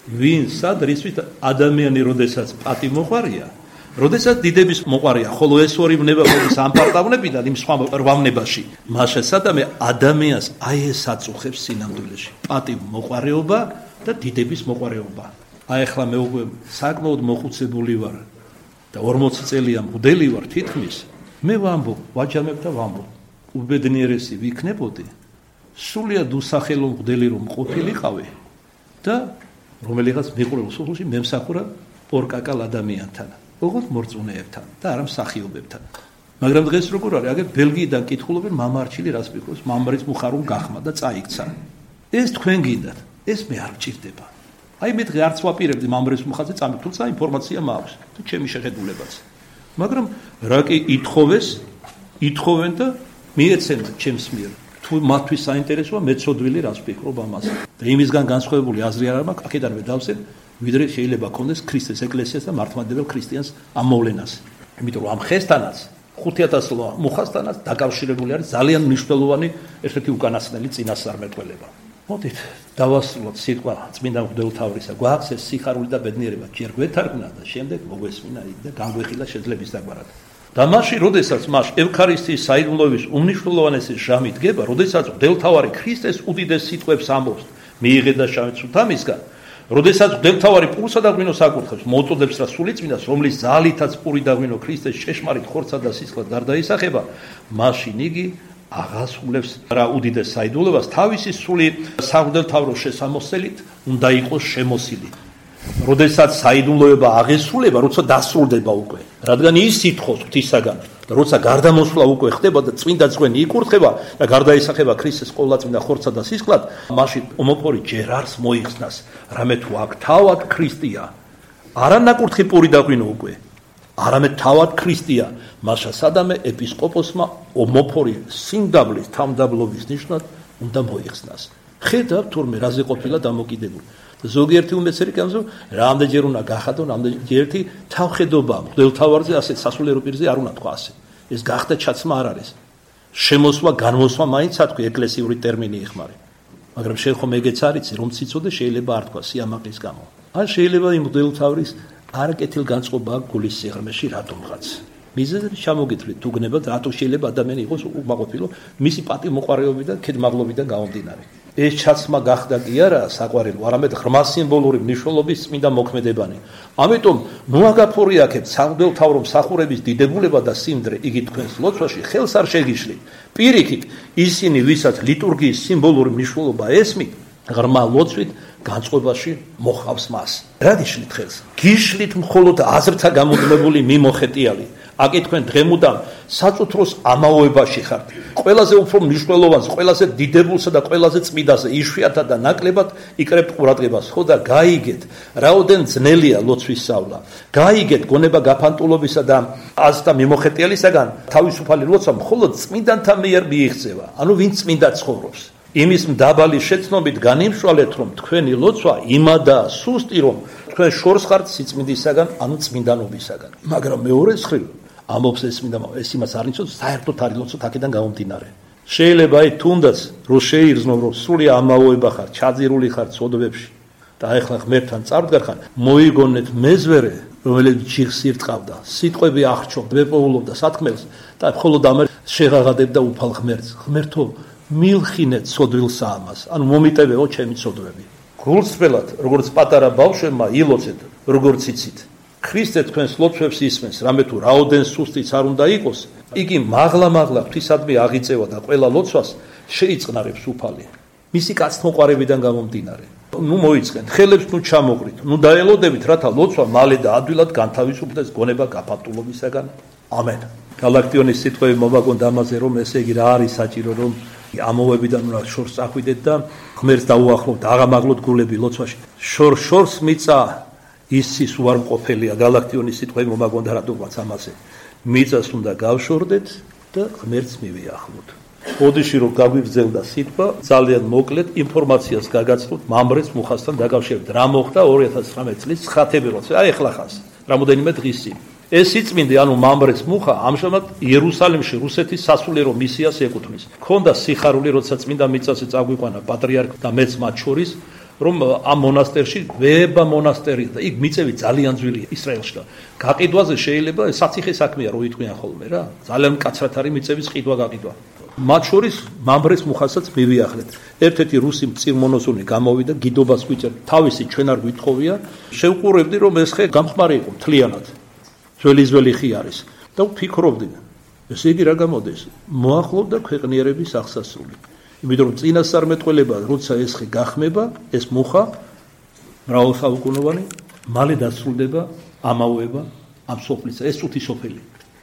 ვინ სად რისვით ადამიანი როდესაც პატი მოყარია, როდესაც დიდების მოყარია, ხოლო ეს ორი ვნება მოდის ამ პარტავნებიდან იმ სხვა რვავნებაში, მაშინ სადამე ადამიანს აი ეს აწუხებს სინამდვილეში. პატი მოყარეობა და დიდების მოყარეობა. აი ახლა მე უკვე საკმაოდ მოხუცებული ვარ და ორმოცი წელია მღვდელი ვარ თითქმის. მე ვამბობ, ვაჯამებ და ვამბობ, უბედნიერესი ვიქნებოდი, სულიად უსახელო მღვდელი რომ ყოფილიყავი და რომელიღაც მიყრულ სულში მემსახურა ორკაკალ ადამიანთან, ოღონდ მორწმუნეებთან და არა მსახიობებთან. მაგრამ დღეს როგორ არის, აგერ ბელგიიდან კითხულობენ მამარჩილი რას მიყროს, მამრის მუხარულ გახმა და წაიქცა. ეს თქვენ გინდათ, ეს მე არ მჭირდება. აი მე დღე არც ვაპირებდი მამრის მუხაზე წამი, თუმცა ინფორმაცია მაქვს და ჩემი შეხედულებაც. მაგრამ რა კი ითხოვეს, ითხოვენ და მიეცემათ ჩემს მიერ. თუ მათთვის საინტერესოა, მეცოდვილი რას ვფიქრობ ამაზე. და იმისგან განსხვავებული აზრი არ მაქვს, აქედანვე დავსებ, ვიდრე შეიძლება ქონდეს ქრისტეს ეკლესიას და მართლმადიდებელ ქრისტიანს ამ მოვლენას. იმიტომ რომ ამ ხესთანაც, ხუთი ათას მუხასთანაც დაკავშირებული არის ძალიან მნიშვნელოვანი ერთ-ერთი უკანასკნელი წინასწარმეტყველება. მოდით, დავასრულოთ სიტყვა წმინდა მღვდელმთავრისა. გვაქვს ეს სიხარული და ბედნიერება, ჯერ გვეთარგმნა და შემდეგ მოგვესმინა იქ და განგვეხილა შეძლების დაგვარად. და მაშინ, როდესაც მას ევქარისტიის საიდუმლოების უმნიშვნელოვანესი ჟამი დგება, როდესაც მღვდელმთავარი ქრისტეს უდიდეს სიტყვებს ამბობს, მიიღე და შავეცუთ ამისგან, როდესაც მღვდელმთავარი პურსა და ღვინოს აკურთხებს, მოუწოდებს რა სულიწმინდას, რომლის ძალითაც პური და ღვინო ქრისტეს ჭეშმარიტ ხორცსა და სისხლად გარდაისახება, მაშინ იგი აღასრულებს რა უდიდეს საიდუმლოებას, თავისი სული სამღვდელმთავრო შესამოსელით უნდა იყოს შემოსილი. როდესაც საიდუმლოება აღესრულება, როცა დასრულდება უკვე, რადგან ის ითხოვს ღვთისაგან და როცა გარდამოსვლა უკვე ხდება და წმინდა ძღვენი იკურთხება და გარდაისახება ქრისტეს ყოვლადწმინდა ხორცსა და სისხლად, მაშინ ომოფორი ჯერ არს მოიხსნას, რამე თუ აქ თავად ქრისტია, არა ნაკურთხი პური და ღვინო უკვე, არამედ თავად ქრისტია, მაშინ სადამე ეპისკოპოსმა ომოფორი სიმდაბლის თავმდაბლობის ნიშნად უნდა მოიხსნას. ხედავ თურმე რაზე ყოფილა დამოკიდებული. ზოგიერთი უმეცერი კანზო რამდენჯერ უნდა გახადო, რამდენჯერეთი თავხედობა მღვდელმთავარზე ასეთ სასულიერო პირზე არ უნდა თქვა ასე. ეს გახდა ჩაცმა არ არის. შემოსვა, განმოსვა მაინც ათქვი ეკლესიური ტერმინი იხმარი. მაგრამ შენ ხომ ეგეც არიცი, რომ ციცოდე შეიძლება არ თქვა სიამაყის გამო. ან შეიძლება იმ მღვდელმთავრის არ კეთილგანწყობა გულის სიღრმეში რატომღაც. მიზეზები ჩამოგითვლით თუ გნებად, რატო შეიძლება ადამიანი იყოს უკმაყოფილო მისი პატიმოყარეობიდან, ქედმაღლობიდან გამომდინარე. ეს ჩაცმა გახდა კი არა საყვარელო, არამედ ღრმა სიმბოლური მნიშვნელობის წმინდა მოქმედებანი. ამიტომ ნუ აგაფორიაქებთ სამღვდელმთავრო მსახურების დიდებულება და სიმდრე, იგი თქვენს ლოცვაში ხელს არ შეგიშლით. პირიქით, ისინი, ვისაც ლიტურგიის სიმბოლური მნიშვნელობა ესმით, ღრმა ლოცვით განწყობაში მოხავს მას. რა გიშლით ხელს? გიშლით მხოლოდ აზრთა გამოდმებული მიმოხეტიალი. აკი თქვენ დღემუდამ საწუთროს ამაოებაში ხართ. ყველაზე უფრო მნიშვნელოვანს, ყველაზე დიდებულსა და ყველაზე წმინდაზე იშვიათად და ნაკლებად იკრებთ ყურადღებას, ხო და გაიგეთ, რაოდენ ძნელია ლოცვის სწავლა. გაიგეთ გონება გაფანტულობისა და აზრთა მიმოხეტიალისაგან თავისუფალი ლოცვა მხოლოდ წმინდანთა მიერ მიიღწევა. ანუ ვინ წმინდა ცხოვრობს. იმის მდაბალი შეცნობით განიმშვალეთ, რომ თქვენი ლოცვა იმადაა სუსტი, რომ თქვენ შორს ხართ სიწმინდისაგან, ანუ წმინდანობისაგან. მაგრამ მეორე მხრივ ამბობს ეს მინდა ეს იმას არ ნიშნავს, საერთოდ არ ილოცოთ აქედან გამომდინარე. შეიძლება აი თუნდაც რო შეირზნო, რომ სრული ამაოება ხარ, ჩაძირული ხარ ცოდვებში და ახლა ღმერთთან წარდგარ ხარ, მოიგონეთ მეზვერე, რომელიც ჯიხს ირტყავდა, სიტყვები აღჭობ, ვეპოულობდა სათქმელს და მხოლოდ ამერ შეღაღადებდა უფალ ღმერთს. ღმერთო, მილხინეთ ცოდვილსა ამას, ანუ მომიტევეო ჩემი ცოდვები. გულწრფელად, როგორც პატარა ბავშვებმა ილოცეთ, როგორც იცით. ქრისტე თქვენს ლოცვებს ისმენს, რამე თუ რაოდენ სუსტიც არ უნდა იყოს, იგი მაღლა-მაღლა ღვთისადმი აღიწევა და ყველა ლოცვას შეიწყნარებს უფალი. მისი კაცთმოყარებიდან გამომდინარე. ნუ მოიწყენთ, ხელებს ნუ ჩამოყრით, ნუ დაელოდებით, რათა ლოცვა მალე და ადვილად განთავისუფლდეს გონება გაფანტულობისაგან. ამენ. გალაქტიონის სიტყვები მომაგონდა ამაზე, რომ ესე იგი რა არის საჭირო, რომ ამოვებიდან უნდა შორს წახვიდეთ და ღმერთს დაუახლოვთ, აღამაღლოთ გულები ლოცვაში. შორ შორს მიწა ისის უარმყოფელია, გალაქტიონის სიტყვები მომაგონდა რატომაც ამაზე. მიწას უნდა გავშორდეთ და ღმერთს მივიახლოთ. ოდიში რომ გაგვიგრძელდა სიტყვა, ძალიან მოკლედ ინფორმაციას გაგაცნოთ მამრეს მუხასთან დაკავშირებით. რა მოხდა ორი ათას ცხრამეტი წლის ცხრა თებერვალს, აი ახლა ხანს, რამოდენიმე დღის წინ. ეს სიწმინდე, ანუ მამრეს მუხა, ამჟამად იერუსალიმში რუსეთის სასულიერო მისიას ეკუთვნის. ქონდა სიხარული, როცა წმინდა მიწაზე წაგვიყვანა პატრიარქ და მეც მათ შორის, რომ ამ მონასტერში ვება მონასტერია და იქ მიწევი ძალიან ძვირია ისრაელში და გაყიდვაზე შეიძლება საციხე საქმეა რო იტყვიან ხოლმე რა ძალიან მკაცრად არის მიწევის ყიდვა გაყიდვა მათ შორის მამრეს მუხასაც მივიახლეთ ერთ-ერთი რუსი მწირმონოზონი გამოვიდა გიდობას გვიჭერ თავისი ჩვენ არ გვითხოვია შევყურებდი რომ ეს ხე გამხმარი იყო მთლიანად ძველი ძველი ხი არის და ვფიქრობდი ესე იგი რა გამოდის მოახლოვდა ქვეყნიერების აღსასრული იმიტომ რომ წინასწარმეტყველება როცა ეს ხე გახმება ეს მუხა მრავალსაუკუნოვანი მალე დასრულდება ამავება ამ სოფლისა ეს წუთი სოფელი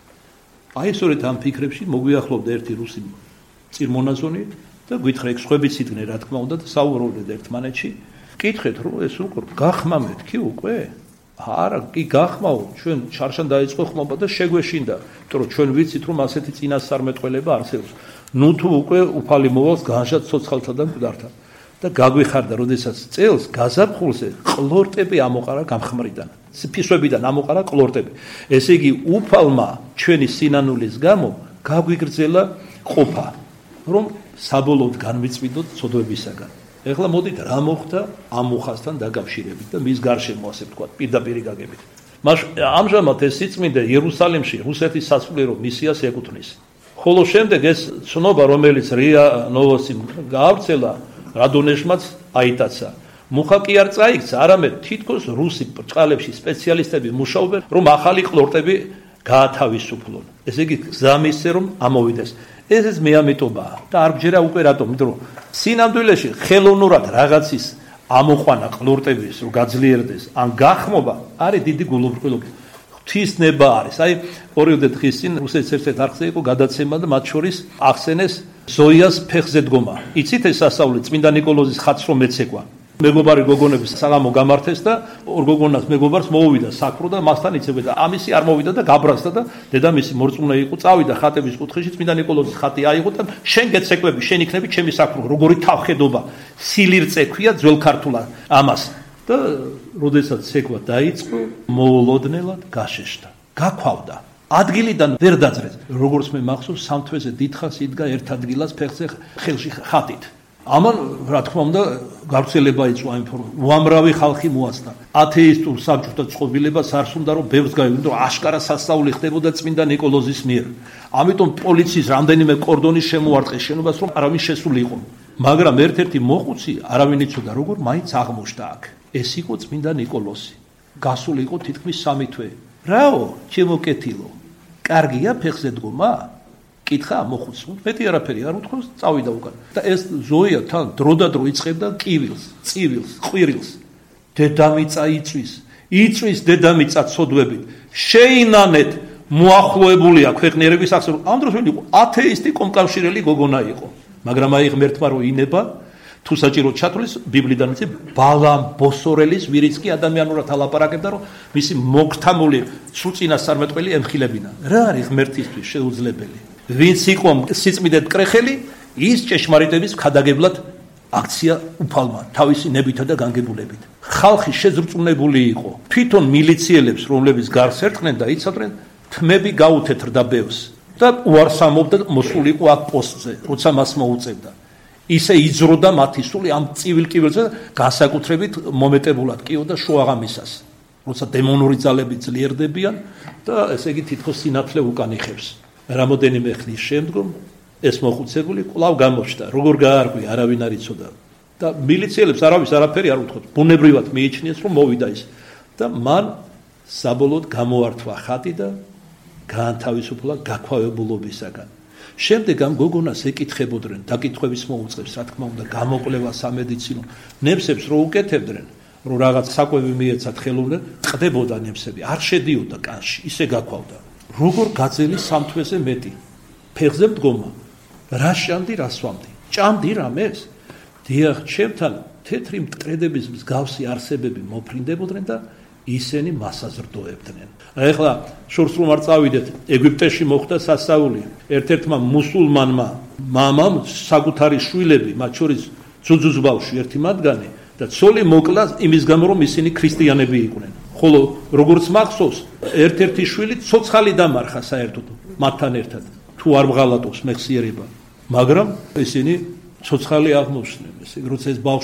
აი სწორედ ამ ფიქრებში მოგვიახლოვდა ერთი რუსი წირმონაზონი და გითხრა ეგ სხვებიც იდგნენ რა თქმა უნდა და საუბრობდნენ ერთმანეთში კითხეთ რომ ეს უკვე გახმა მეთქი უკვე არა კი გახმაო ჩვენ შარშან დაიწყო ხმობა და შეგვეშინდა იმიტომ რომ ჩვენ ვიცით რომ ასეთი წინასწარმეტყველება არსებობს ნუ თუ უკვე უფალი მოვალს განშად ცოცხალთა და მკვდართა და გაგვიხარდა როდესაც წელს გაზაფხულზე ყლორტები ამოყარა გამხმრიდან ფისვებიდან ამოყარა ყლორტები ესე იგი უფალმა ჩვენი სინანულის გამო გაგვიგრძელა ყოფა რომ საბოლოოდ განვიწვიდოთ ცოდვებისაგან ეხლა მოდით რა მოხდა ამ მუხასთან დაკავშირებით და მის გარშემო ასე ვთქვათ პირდაპირ გაგებით მას ამჟამად ეს სიწმინდე იერუსალიმში რუსეთის სასულიერო მისიას ეკუთვნის ხოლო შემდეგ ეს ცნობა რომელიც რია ნოვოსიმ გაავრცელა რადონეშმაც აიტაცა მუხა კი არ წაიქცა არამედ თითქოს რუსი ბრჭყალებში სპეციალისტები მუშაობენ რომ ახალი ყლორტები გაათავისუფლონ ესე იგი გზა მისცე რომ ამოვიდეს ეს ეს მეამიტობაა და არ გჯერა უკვე რატომ იმიტომ რომ სინამდვილეში ხელოვნურად რაღაცის ამოყვანა ყლორტების რომ გაძლიერდეს ან გახმობა არის დიდი გულუბრყვილობა ღვთისნება არის აი ორიოდე დღის წინ რუსეთის ერთ-ერთ არხზე იყო გადაცემა და მათ შორის ახსენეს ზოიას ფეხზე დგომა იცით ეს სასწაული წმინდა ნიკოლოზის ხატს რომ ეცეკვა მეგობარი გოგონების საღამო გამართეს და ორ გოგონას მეგობარს მოუვიდა საქმრო და მასთან იცებდა და ამისი არ მოვიდა და გაბრაზდა და დედამისი მორწმუნე იყო წავიდა ხატების კუთხეში წმინდა ნიკოლოზის ხატი აიღო და შენ გეცეკვები შენ იქნები ჩემი საქმრო როგორი თავხედობა სილირწე ქვია ძველ ქართულად ამას და როდესაც ცეკვა დაიწყო მოულოდნელად გაშეშდა გაქვავდა ადგილიდან ვერ დაძრეს როგორც მე მახსოვს სამთვეზე დიდხანს იდგა ერთ ადგილას ფეხზე ხელში ხატით ამან რა თქმა უნდა გავრცელება იწვა ინფორმაცია უამრავი ხალხი მოასწნა ათეისტურ საბჭოთა წყობილებას არ უნდა რომ ბევრს გაიგო რომ აშკარა სასწაული ხდებოდა წმინდა ნიკოლოზის მიერ ამიტომ პოლიციის რამდენიმე კორდონი შემოარტყეს შენობას რომ არავინ შესულიყო მაგრამ ერთ-ერთი მოხუცი არავინ იცოდა როგორ მაინც აღმოჩნდა აქ ეს იყო წმინდა ნიკოლოზი გასული იყო თითქმის სამი თვე რაო ჩემო კეთილო კარგია ფეხზე დგომა კითხა მოხუცს მეტი არაფერი არ უთხოვს წავიდა უკან და ეს ზოია თან დროდადრო იწყებდა კივილს წივილს ყვირილს დედამიწა იწვის იწვის დედამიწა ცოდვებით შეინანეთ მოახლოებულია ქვეყნიერების აღსრულ ამ დროს ვინ იყო ათეისტი კომკავშირელი გოგონა იყო მაგრამ აი ღმერთმა რო ინება თუ საჭირო ჩათვლის ბიბლიდან იცი ბალამ ბოსორელის ვირიც კი ადამიანურად ალაპარაკებდა რომ მისი მოგთამული სუწინასწარმეტყველი ემხილებინა რა არის ღმერთისთვის შეუძლებელი ვინც იყო სიწმიდედ კრეხელი ის ჭეშმარიტების ქადაგებლად აქცია უფალმა თავისი ნებითა და განგებულებით ხალხი შეზრწუნებული იყო თვითონ მილიციელებს რომლებიც გარს ერტყნენ და იცავდნენ თმები გაუთეთრდა ბევრს და უარსამობდა მოსულიყო აქ პოსტზე როცა მას მოუწევდა ისე იძროდა მათი სული ამ წივილ კივილზე განსაკუთრებით მომეტებულად კიო და შუაღამისას როცა დემონური ძალები ძლიერდებიან და ესე იგი თითქოს სინათლე უკან იხევს რამოდენიმე ხნის შემდგომ ეს მოხუცებული კვლავ გამოჩნდა როგორ გაარკვია არავინ არ იცოდა და მილიციელებს არავის არაფერი არ უთხოვთ ბუნებრივად მიიჩნიეს რომ მოვიდა ის და მან საბოლოოდ გამოართვა ხატი და გაანთავისუფლა გაქვავებულობისაგან შემდეგ ამ გოგონას ეკითხებოდნენ დაკითხვების მოუწყებს რა თქმა უნდა გამოკვლევა სამედიცინო ნებსებს რო უკეთებდნენ რომ რაღაც საკვები მიეცათ ხელოვნურად ყდებოდა ნებსები არ შედიოდა კანში ისე გაქვავდა როგორ გაძელი სამთვეზე მეტი ფეხზე მდგომა რა შანდი რა სვამდი ჭამდი რამეს დიახ ჩემთან თეთრი მტრედების მსგავსი არსებები მოფრინდებოდნენ და ისინი მასაზრდოებდნენ ეხლა შორს რომ არ წავიდეთ ეგვიპტეში მოხდა სასწაული ერთ-ერთმა მუსულმანმა მამამ საკუთარი შვილები მათ შორის ძუძუს ბავშვი ერთი მათგანი და ცოლი მოკლა იმის გამო რომ ისინი ქრისტიანები იყვნენ ხოლო როგორც მახსოვს ერთ-ერთი შვილი ცოცხალი დამარხა საერთოდ მათთან ერთად თუ არ მღალატობს მეხსიერება მაგრამ ისინი ცოცხალი აღმოჩნდნენ ესე როცა ეს ბავშვი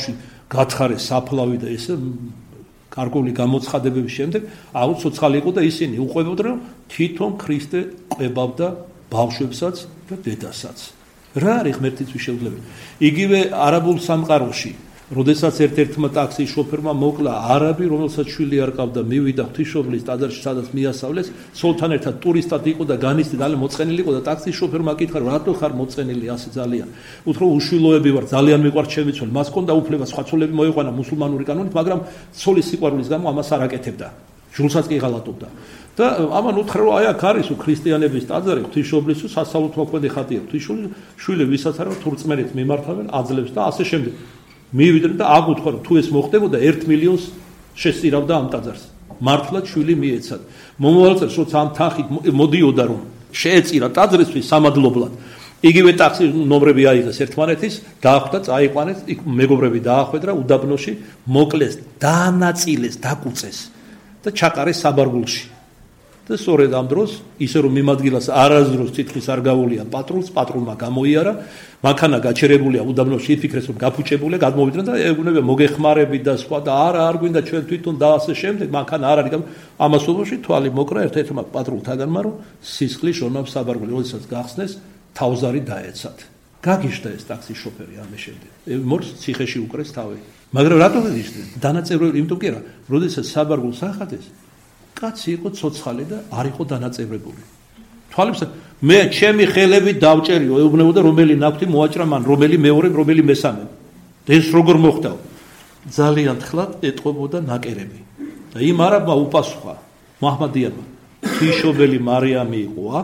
გათხარეს საფლავი და ესე კარგული გამოცხადებების შემდეგ აუ ცოცხალი იყო და ისინი უყვებოდნენ რომ თვითონ ქრისტე ყვებავდა ბავშვებსაც და დედასაც. რა არის ღმერთისთვის შეუძლებელი? იგივე არაბულ სამყაროში, როდესაც ერთ-ერთმა ტაქსის შოფერმა მოკლა არაბი, რომელსაც შვილი არ ყავდა, მივიდა ღვთისმშობლის ტაძარში, სადაც მიასწავლეს, სულთან ერთად ტურისტად იყო და განიცდი და მოწყენილი იყო და ტაქსის შოფერმა კითხა, რატო ხარ მოწყენილი ასე ძალიან? უთხრა უშვილოები ვარ, ძალიან მიყვარს ჩემი ცოლი, მას ჰქონდა უფლება სხვა ცოლები მოიყვანა მუსულმანური კანონით, მაგრამ ცოლის სიყვარულის გამო ამას არ აკეთებდა. ჟულსაც კი ღალატობდა. და ამან უთხრა რომ აი აქ არის ქრისტიანების ტაძარი, ღვთისმშობლის სასწაულთ მოქმედი ხატია, ღვთისმშობლის შვილი ვისაც არა თურწმენით მიმართავენ, აძლევს და ასე შემდეგ. მივიდნენ და აგუთხა რომ თუ ეს მოხდებოდა ერთ მილიონს შესწირავდა ამ ტაძარს. მართლაც შვილი მიეცათ. მომავალ წელს როცა ამ თანხით მოდიოდა რომ შეეწირა ტაძრისთვის სამადლებლად. იგივე ტაქსის ნომრები აიღეს ერთმანეთის, დაახვდა, წაიყვანეს, იქ მეგობრები დაახვედრა უდაბნოში, მოკლეს, დაანაწილეს, დაკუწეს და ჩაყარეს საბარგულში. და სწორედ ამ დროს ისე რომ მიმადგილას არასდროს თითქმის არ გავულია პატრულს, პატრულმა გამოიარა, მანქანა გაჩერებულია უდაბნოში, იფიქრეს რომ გაფუჭებულია, გადმოვიდნენ და ეგუნებია მოგეხმარები და სხვა და არა არ გვინდა ჩვენ თვითონ და ასე შემდეგ, მანქანა არ არის, ამასობაში თვალი მოკრა ერთ-ერთმა პატრულთაგანმა რომ სისხლის ჟონავს საბარგული, როდესაც გახსნეს, თავზარი დაეცათ. გაგიშდა ეს ტაქსის შოფერი ამის შემდეგ. მორს ციხეში უკრეს თავი. მაგრამ რატო გაგიშდა? დანაწევრებული, იმიტომ კი არა, როდესაც საბარგულს ახადეს კაცი იყო ცოცხალი და არ იყო დანაწევრებული. თვალებს მე ჩემი ხელები დავჭერიო, ეუბნებოდა რომელი ნაკვთი მოაჭრა მან, რომელი მეორე, რომელი მესამე. და ეს როგორ მოხდა? ძალიან თხლად ეტყობოდა ნაკერები. და იმ არაბმა უპასუხა მუჰამადიანმა, ღვთისმშობელი მარიამი იყო აქ,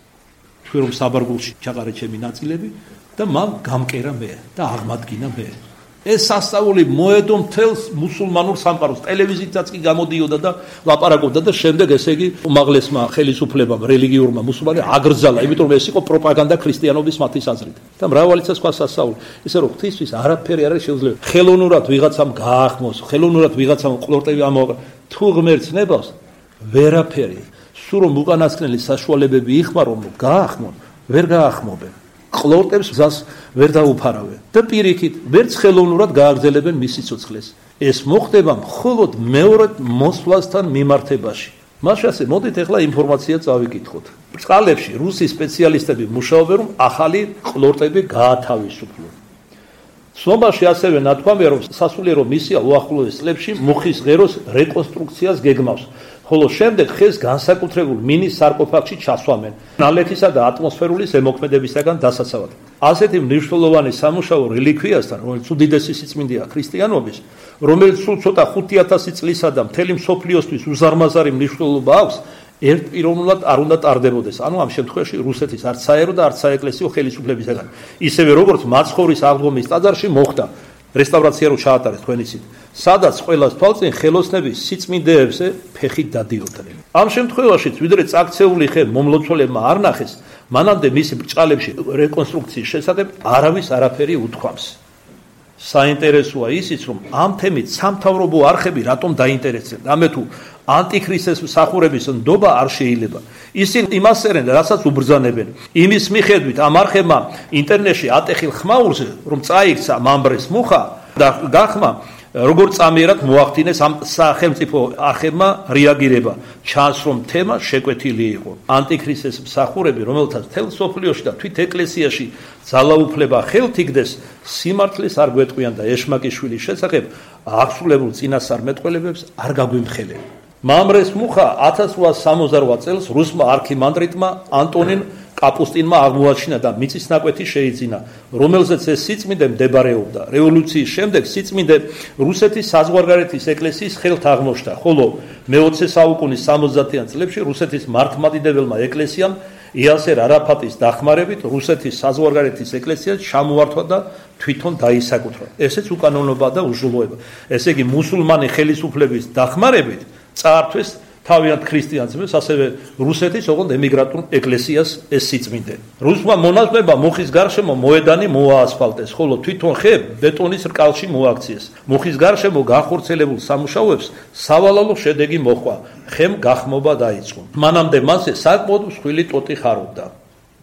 თქვენ რომ საბარგულში ჩაყარე ჩემი ნაწილები და მან გამკერა მე და აღმადგინა მე. ეს სასწაული მოედო მთელს მუსულმანურ სამყაროს, ტელევიზიითაც კი გამოდიოდა და ლაპარაკობდა და შემდეგ ესე იგი უმაღლესმა ხელისუფლებამ, რელიგიურმა მუსულმანმა აგრძალა, იმიტომ რომ ეს იყო პროპაგანდა ქრისტიანობის მათის აზრით. და მრავალიცა სხვა სასწაული. ისე რომ ღვთისთვის არაფერი არ არის შეუძლებელი. ხელოვნურად ვიღაცამ გაახმოს, ხელოვნურად ვიღაცამ ყლორტები ამოაყრა. თუ ღმერთს ნებავს, ვერაფერი. სულ რომ უკანასკნელი საშუალებები იხმარონ, გაახმონ, ვერ გაახმობენ. ყლორტებს გზას ვერ დაუფარავენ და პირიქით ვერც ხელოვნურად გააგრძელებენ მის სიცოცხლეს. ეს მოხდება მხოლოდ მეორე მოსვლასთან მიმართებაში. მაშასე მოდით ახლა ინფორმაცია წავიკითხოთ. ბრწყალებში რუსი სპეციალისტები მუშაობენ რომ ახალი ყლორტები გაათავისუფლონ. სვომაში ასევე ნათქვამია რომ სასულიერო მისია უახლოეს წლებში მუხის ღეროს რეკონსტრუქციას გეგმავს. ხოლო შემდეგ ხეს განსაკუთრებულ მინის სარკოფაგში ჩასვამენ ნალექისა და ატმოსფერული ზემოქმედებისაგან დასაცავად. ასეთი მნიშვნელოვანი სამუშაო რელიკვიასთან, რომელიც უდიდესი სიწმინდეა ქრისტიანობის, რომელიც სულ ცოტა ხუთი ათასი წლისა და მთელი მსოფლიოსთვის უზარმაზარი მნიშვნელობა აქვს, ერთპიროვნულად არ უნდა ტარდებოდეს. ანუ ამ შემთხვევაში რუსეთის არც საერო და არც საეკლესიო ხელისუფლებისაგან. ისევე როგორც მაცხოვრის აღდგომის ტაძარში მოხდა რესტავრაცია რო ჩაატარეს თქვენ იცით, სადაც ყველას თვალწინ ხელოსნების სიწმინდეებზე ფეხით დადიოდნენ. ამ შემთხვევაშიც ვიდრე წაქცეული ხე მომლოცველებმა არ ნახეს, მანამდე მისი ბრჭყალებში რეკონსტრუქციის შესახებ არავის არაფერი უთქვამს. საინტერესოა ისიც, რომ ამ თემით სამთავრობო არხები რატომ დაინტერესდნენ. ამე თუ ანტიქრისტეს მსახურების ნდობა არ შეიძლება. ისინი იმას წერენ, რასაც უბრძანებენ. იმის მიხედვით ამ არხებმა ინტერნეტში ატეხილ ხმაურზე, რომ წაიქცა მამბრეს მუხა და გახმა, როგორ წამიერად მოახდინეს ამ სახელმწიფო არხებმა რეაგირება. ჩანს, რომ თემა შეკვეთილი იყო. ანტიქრისტეს მსახურები, რომელთაც მთელ სოფლიოში და თვით ეკლესიაში ძალაუფლება ხელთ იგდეს, სიმართლეს არ გვეტყვიან და ეშმაკიშვილის შესახებ აღსრულებულ წინასწარმეტყველებებს არ გაგვიმხელებენ. მამრეს მუხა ათას რვაას სამოცდარვა წელს რუსმა არქიმანდრიტმა ანტონინ კაპუსტინმა აღმოაჩინა და მიწის ნაკვეთი შეიძინა, რომელზეც ეს სიწმინდე მდებარეობდა. რევოლუციის შემდეგ სიწმინდე რუსეთის საზღვარგარეთის ეკლესიის ხელთ აღმოჩნდა, ხოლო მეოცე საუკუნის სამოცდათიან წლებში რუსეთის მართლმადიდებელმა ეკლესიამ იასერ არაფატის დახმარებით რუსეთის საზღვარგარეთის ეკლესია ჩამოართვა და თვითონ დაისაკუთრა. ესეც უკანონობა და უჟულოება. ესე იგი მუსულმანი ხელისუფლების დახმარებით წაართვეს თავიანთ ქრისტიანებს, ასევე რუსეთის ოღონდ ემიგრანტულ ეკლესიას ეს სიწმინდე. რუსმა მონაზვნებმა მუხის გარშემო მოედანი მოაასფალტეს, ხოლო თვითონ ხე ბეტონის რკალში მოაქციეს. მუხის გარშემო განხორციელებულ სამუშაოებს სავალალო შედეგი მოჰყვა, ხემ გახმობა დაიწყო. მანამდე მასზე საკმაოდ მსხვილი ტოტი ხარობდა.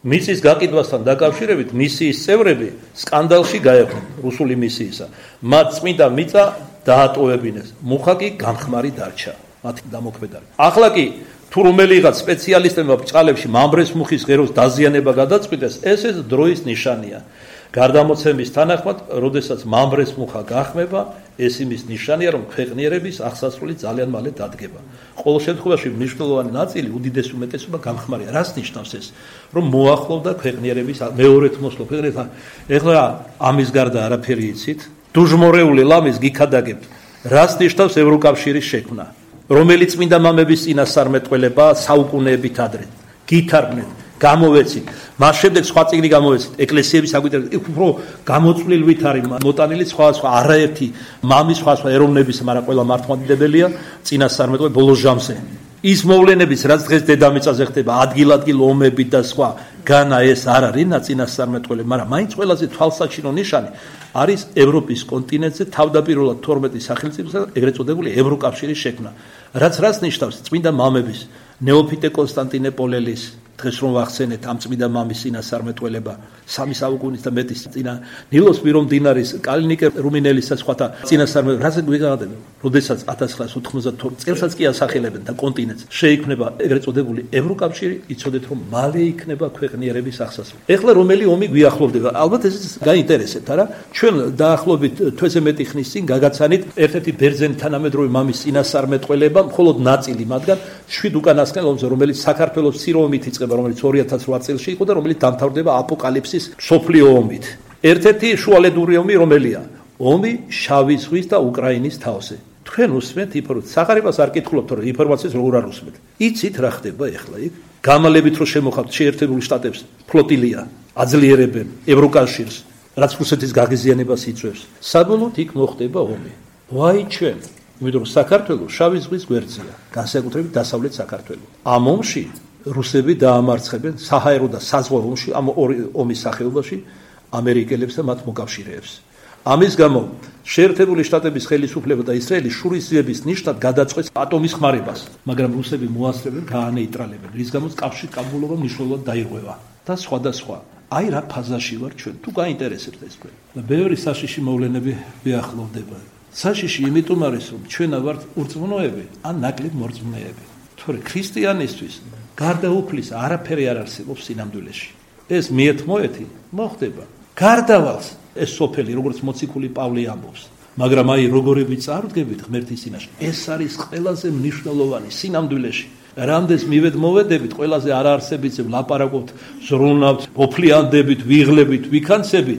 მისის გაკიდვასთან დაკავშირებით მისიის წევრები სკანდალში გაეყვნენ რუსული მისიისა. მათ წმინდა მიწა დაატოვებინეს. მუხა კი გამხმარი დარჩა. მათი დამოქმედარი. ახლა კი თუ რომელიღაც სპეციალისტებმა ბრჭყალებში მამბრეს მუხის ღეროს დაზიანება გადაწყვიტეს, ეს ეს დროის ნიშანია. გარდამოცემის თანახმად, როდესაც მამბრეს მუხა გახმება, ეს იმის ნიშანია, რომ ქვეყნიერების აღსასრული ძალიან მალე დადგება. ყოველ შემთხვევაში მნიშვნელოვანი ნაწილი, უდიდესი უმეტესობა გამხმარია. რას ნიშნავს ეს? რომ მოახლოვდა ქვეყნიერების მეორედ მოსვლა ქვეყნიერებთან. ეხლა ამის გარდა არაფერი იცით? დუჟმორეული ლამის გიქადაგებთ. რას ნიშნავს ევროკავშირის შექმნა? რომელიც წმინდა მამების წინასწარმეტყველება საუკუნეებით ადრე. გითარგმნეთ, გამოვეცით. მას შემდეგ სხვა წიგნი გამოვეცით. ეკლესიების აგვიწერეთ. უფრო გამოწვლილვით არის მოტანილი სხვა სხვა არაერთი მამის სხვა სხვა ეროვნების, მაგრამ ყველა მართლმადიდებელია წინასწარმეტყველება ბოლო ჟამზე. ის მოვლენებიც, რაც დღეს დედამიწაზე ხდება, ადგილ-ადგილ ომები და სხვა, განა ეს არ არის წინასწარმეტყველება, მაგრამ მაინც ყველაზე თვალსაჩინო ნიშანი არის ევროპის კონტინენტზე თავდაპირველად თორმეტი სახელმწიფოსა ეგრეთ წოდებული ევროკავშირის შექმნა. რაც რაც ნიშნავს წმინდა მამების, ნეოფიტე კონსტანტინე პოლელის დღეს რომ ვახსენეთ ამ წმინდა მამის წინასწარმეტყველება სამი საუკუნის და მეტის წინა ნილოს პირო მდინარის კალინიკე რუმინელის და სხვათა წინასწარმეტყველება რაზე გვიგადებენ, როდესაც ათას ცხრაასი ოცდაოთხ წელსაც კი ასახელებენ და კონტინენტს შეიქმნება ეგრეთ წოდებული ევროკავშირი, იცოდეთ რომ მალე იქნება ქვეყნიერების აღსასრული. ეხლა რომელი ომი გვიახლოვდება? ალბათ ეს გაინტერესებთ, არა? ჩვენ დაახლოებით თვეზე მეტი ხნის წინ გაგაცანით ერთ-ერთი ბერძენი თანამედროვე მამის წინასწარმეტყველება, მხოლოდ ნაწილი მათგან შვიდ უკანასკნელ ომზე, რომელიც საქართველოს ცირა ომით იწყება, რომელიც ორი ათას რვა წელს იყო და რომელიც დამთავრდება აპოკალიფსის მსოფლიო ომით. ერთ-ერთი შუალედური ომი რომელია? ომი შავი ზღვის და უკრაინის თავზე. თქვენ უსმენთ ინფორმაციას, სახარებას არ კითხულობთ, რომ ინფორმაციას როგორ არ უსმენთ. იცით რა ხდება ეხლა იქ? გამალებით რომ შემოხავთ შეერთებული შტატებს ფლოტილია, აძლიერებენ ევროკავშირს, რაც რუსეთის გაღიზიანებას იწვევს. საბოლოოდ იქ მოხდება ომი. ვაი ჩვენ, იმიტომ რომ საქართველოს შავი ზღვის გვერდზეა, განსაკუთრებით დასავლეთ საქართველოს. ამ ომში რუსები დაამარცხებენ საჰაერო და საზღვაო ომში, ამ ორი ომის სახეობაში ამერიკელებს და მათ მოკავშირეებს. ამის გამო შეერთებული შტატების ხელისუფლება და ისრაელი შურისძიების ნიშნად გადაწყვეტს ატომის ხმარებას, მაგრამ რუსები მოასწრებენ, გაანეიტრალებენ, რის გამოც კავშირის კაბულობა მნიშვნელოვნად დაირღვევა და სხვა და სხვა. აი რა ფაზაში ვარ ჩვენ, თუ გაინტერესებთ ეს თქვენ. ბევრი საშიში მოვლენები მიახლოვდება. საშიში იმიტომ არის, რომ ჩვენა ვართ ურწმუნოები ან ნაკლებ მორწმუნეები. თორე ქრისტიანისთვის გარდაუფლის არაფერი არ არსებობს სინამდვილეში. ეს მიეთ მოეთი მოხდება. გარდავალს ეს სოფელი, როგორც მოციქული პავლე ამბობს. მაგრამ აი როგორები წარდგებით ღმერთის წინაშე, ეს არის ყველაზე მნიშვნელოვანი სინამდვილეში. რამდენს მივედ მოვედებით, ყველაზე არაარსებითზე ვლაპარაკობთ, ზრუნავთ, ოფლიანდებით, ვიღლებით, ვიქანცებით,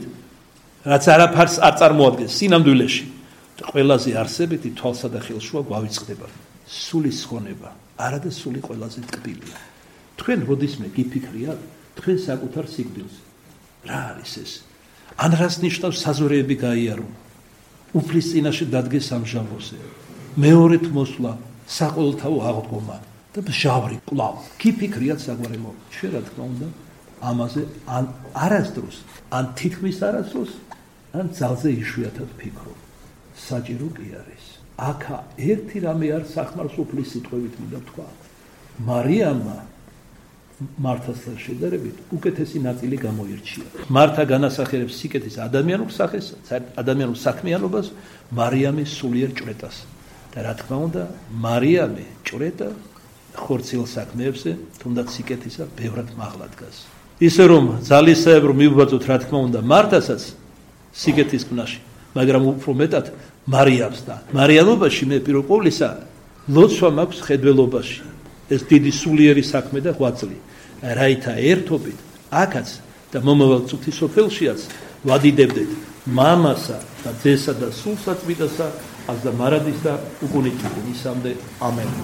რაც არაფერს არ წარმოადგენს სინამდვილეში. ყველაზე არსებითი თვალსა და ხელშუა გვავიწყდება. სული სხონება, არადა სული ყველაზე ტკბილია. თქვენ როდისმე გიფიქრიათ, თქვენ საკუთარ სიკვდილზე. რა არის ეს? ან რას ნიშნავს საზორეები გაიარო? უფლის წინაშე დადგეს სამჟავოზე. მეორედ მოსვლა, საყოველთაო აღდგომა და ჟავრი კვლავ. გიფიქრიათ საგვარეულო. ჩვენ რა თქმა უნდა, ამაზე ან არასდროს, ან თითქმის არასდროს, ან ძალზე იშვიათად ფიქრობ. საჭირო კი არის. აქა ერთი რამე არ სახმარს უფლის სიტყვებით მინდა თქვა. მარიამმა მართასთან შედარებით უკეთესი ნაწილი გამოირჩია. მართა განასახიერებს სიკეთის ადამიანურ სახეს, ადამიანურ საქმიანობას, მარიამის სულიერ ჭრეტას. და რა თქმა უნდა, მარიამი ჭრეტა ხორციელ საქმეებზე, თუნდაც სიკეთისა, ბევრად მაღლა დგას. ისე რომ ძალისეებრო მივბაძოთ, რა თქმა უნდა, მართასაც სიკეთის ქმნაში, მაგრამ უფრო მეტად მარიამს და მარიამობაში მე პირველ ყოვლისა ლოცვა მაქვს ხედველობაში. ეს დიდი სულიერი საქმე და ღვაწლი. რაითა ერთობით აქაც და მომავალ წუთის სოფელშიაც ვადიდებდეთ მამასა და ძესა და სულსა წმინდასა, აღდა მარადის და უკუნითი მისამდე. ამენ.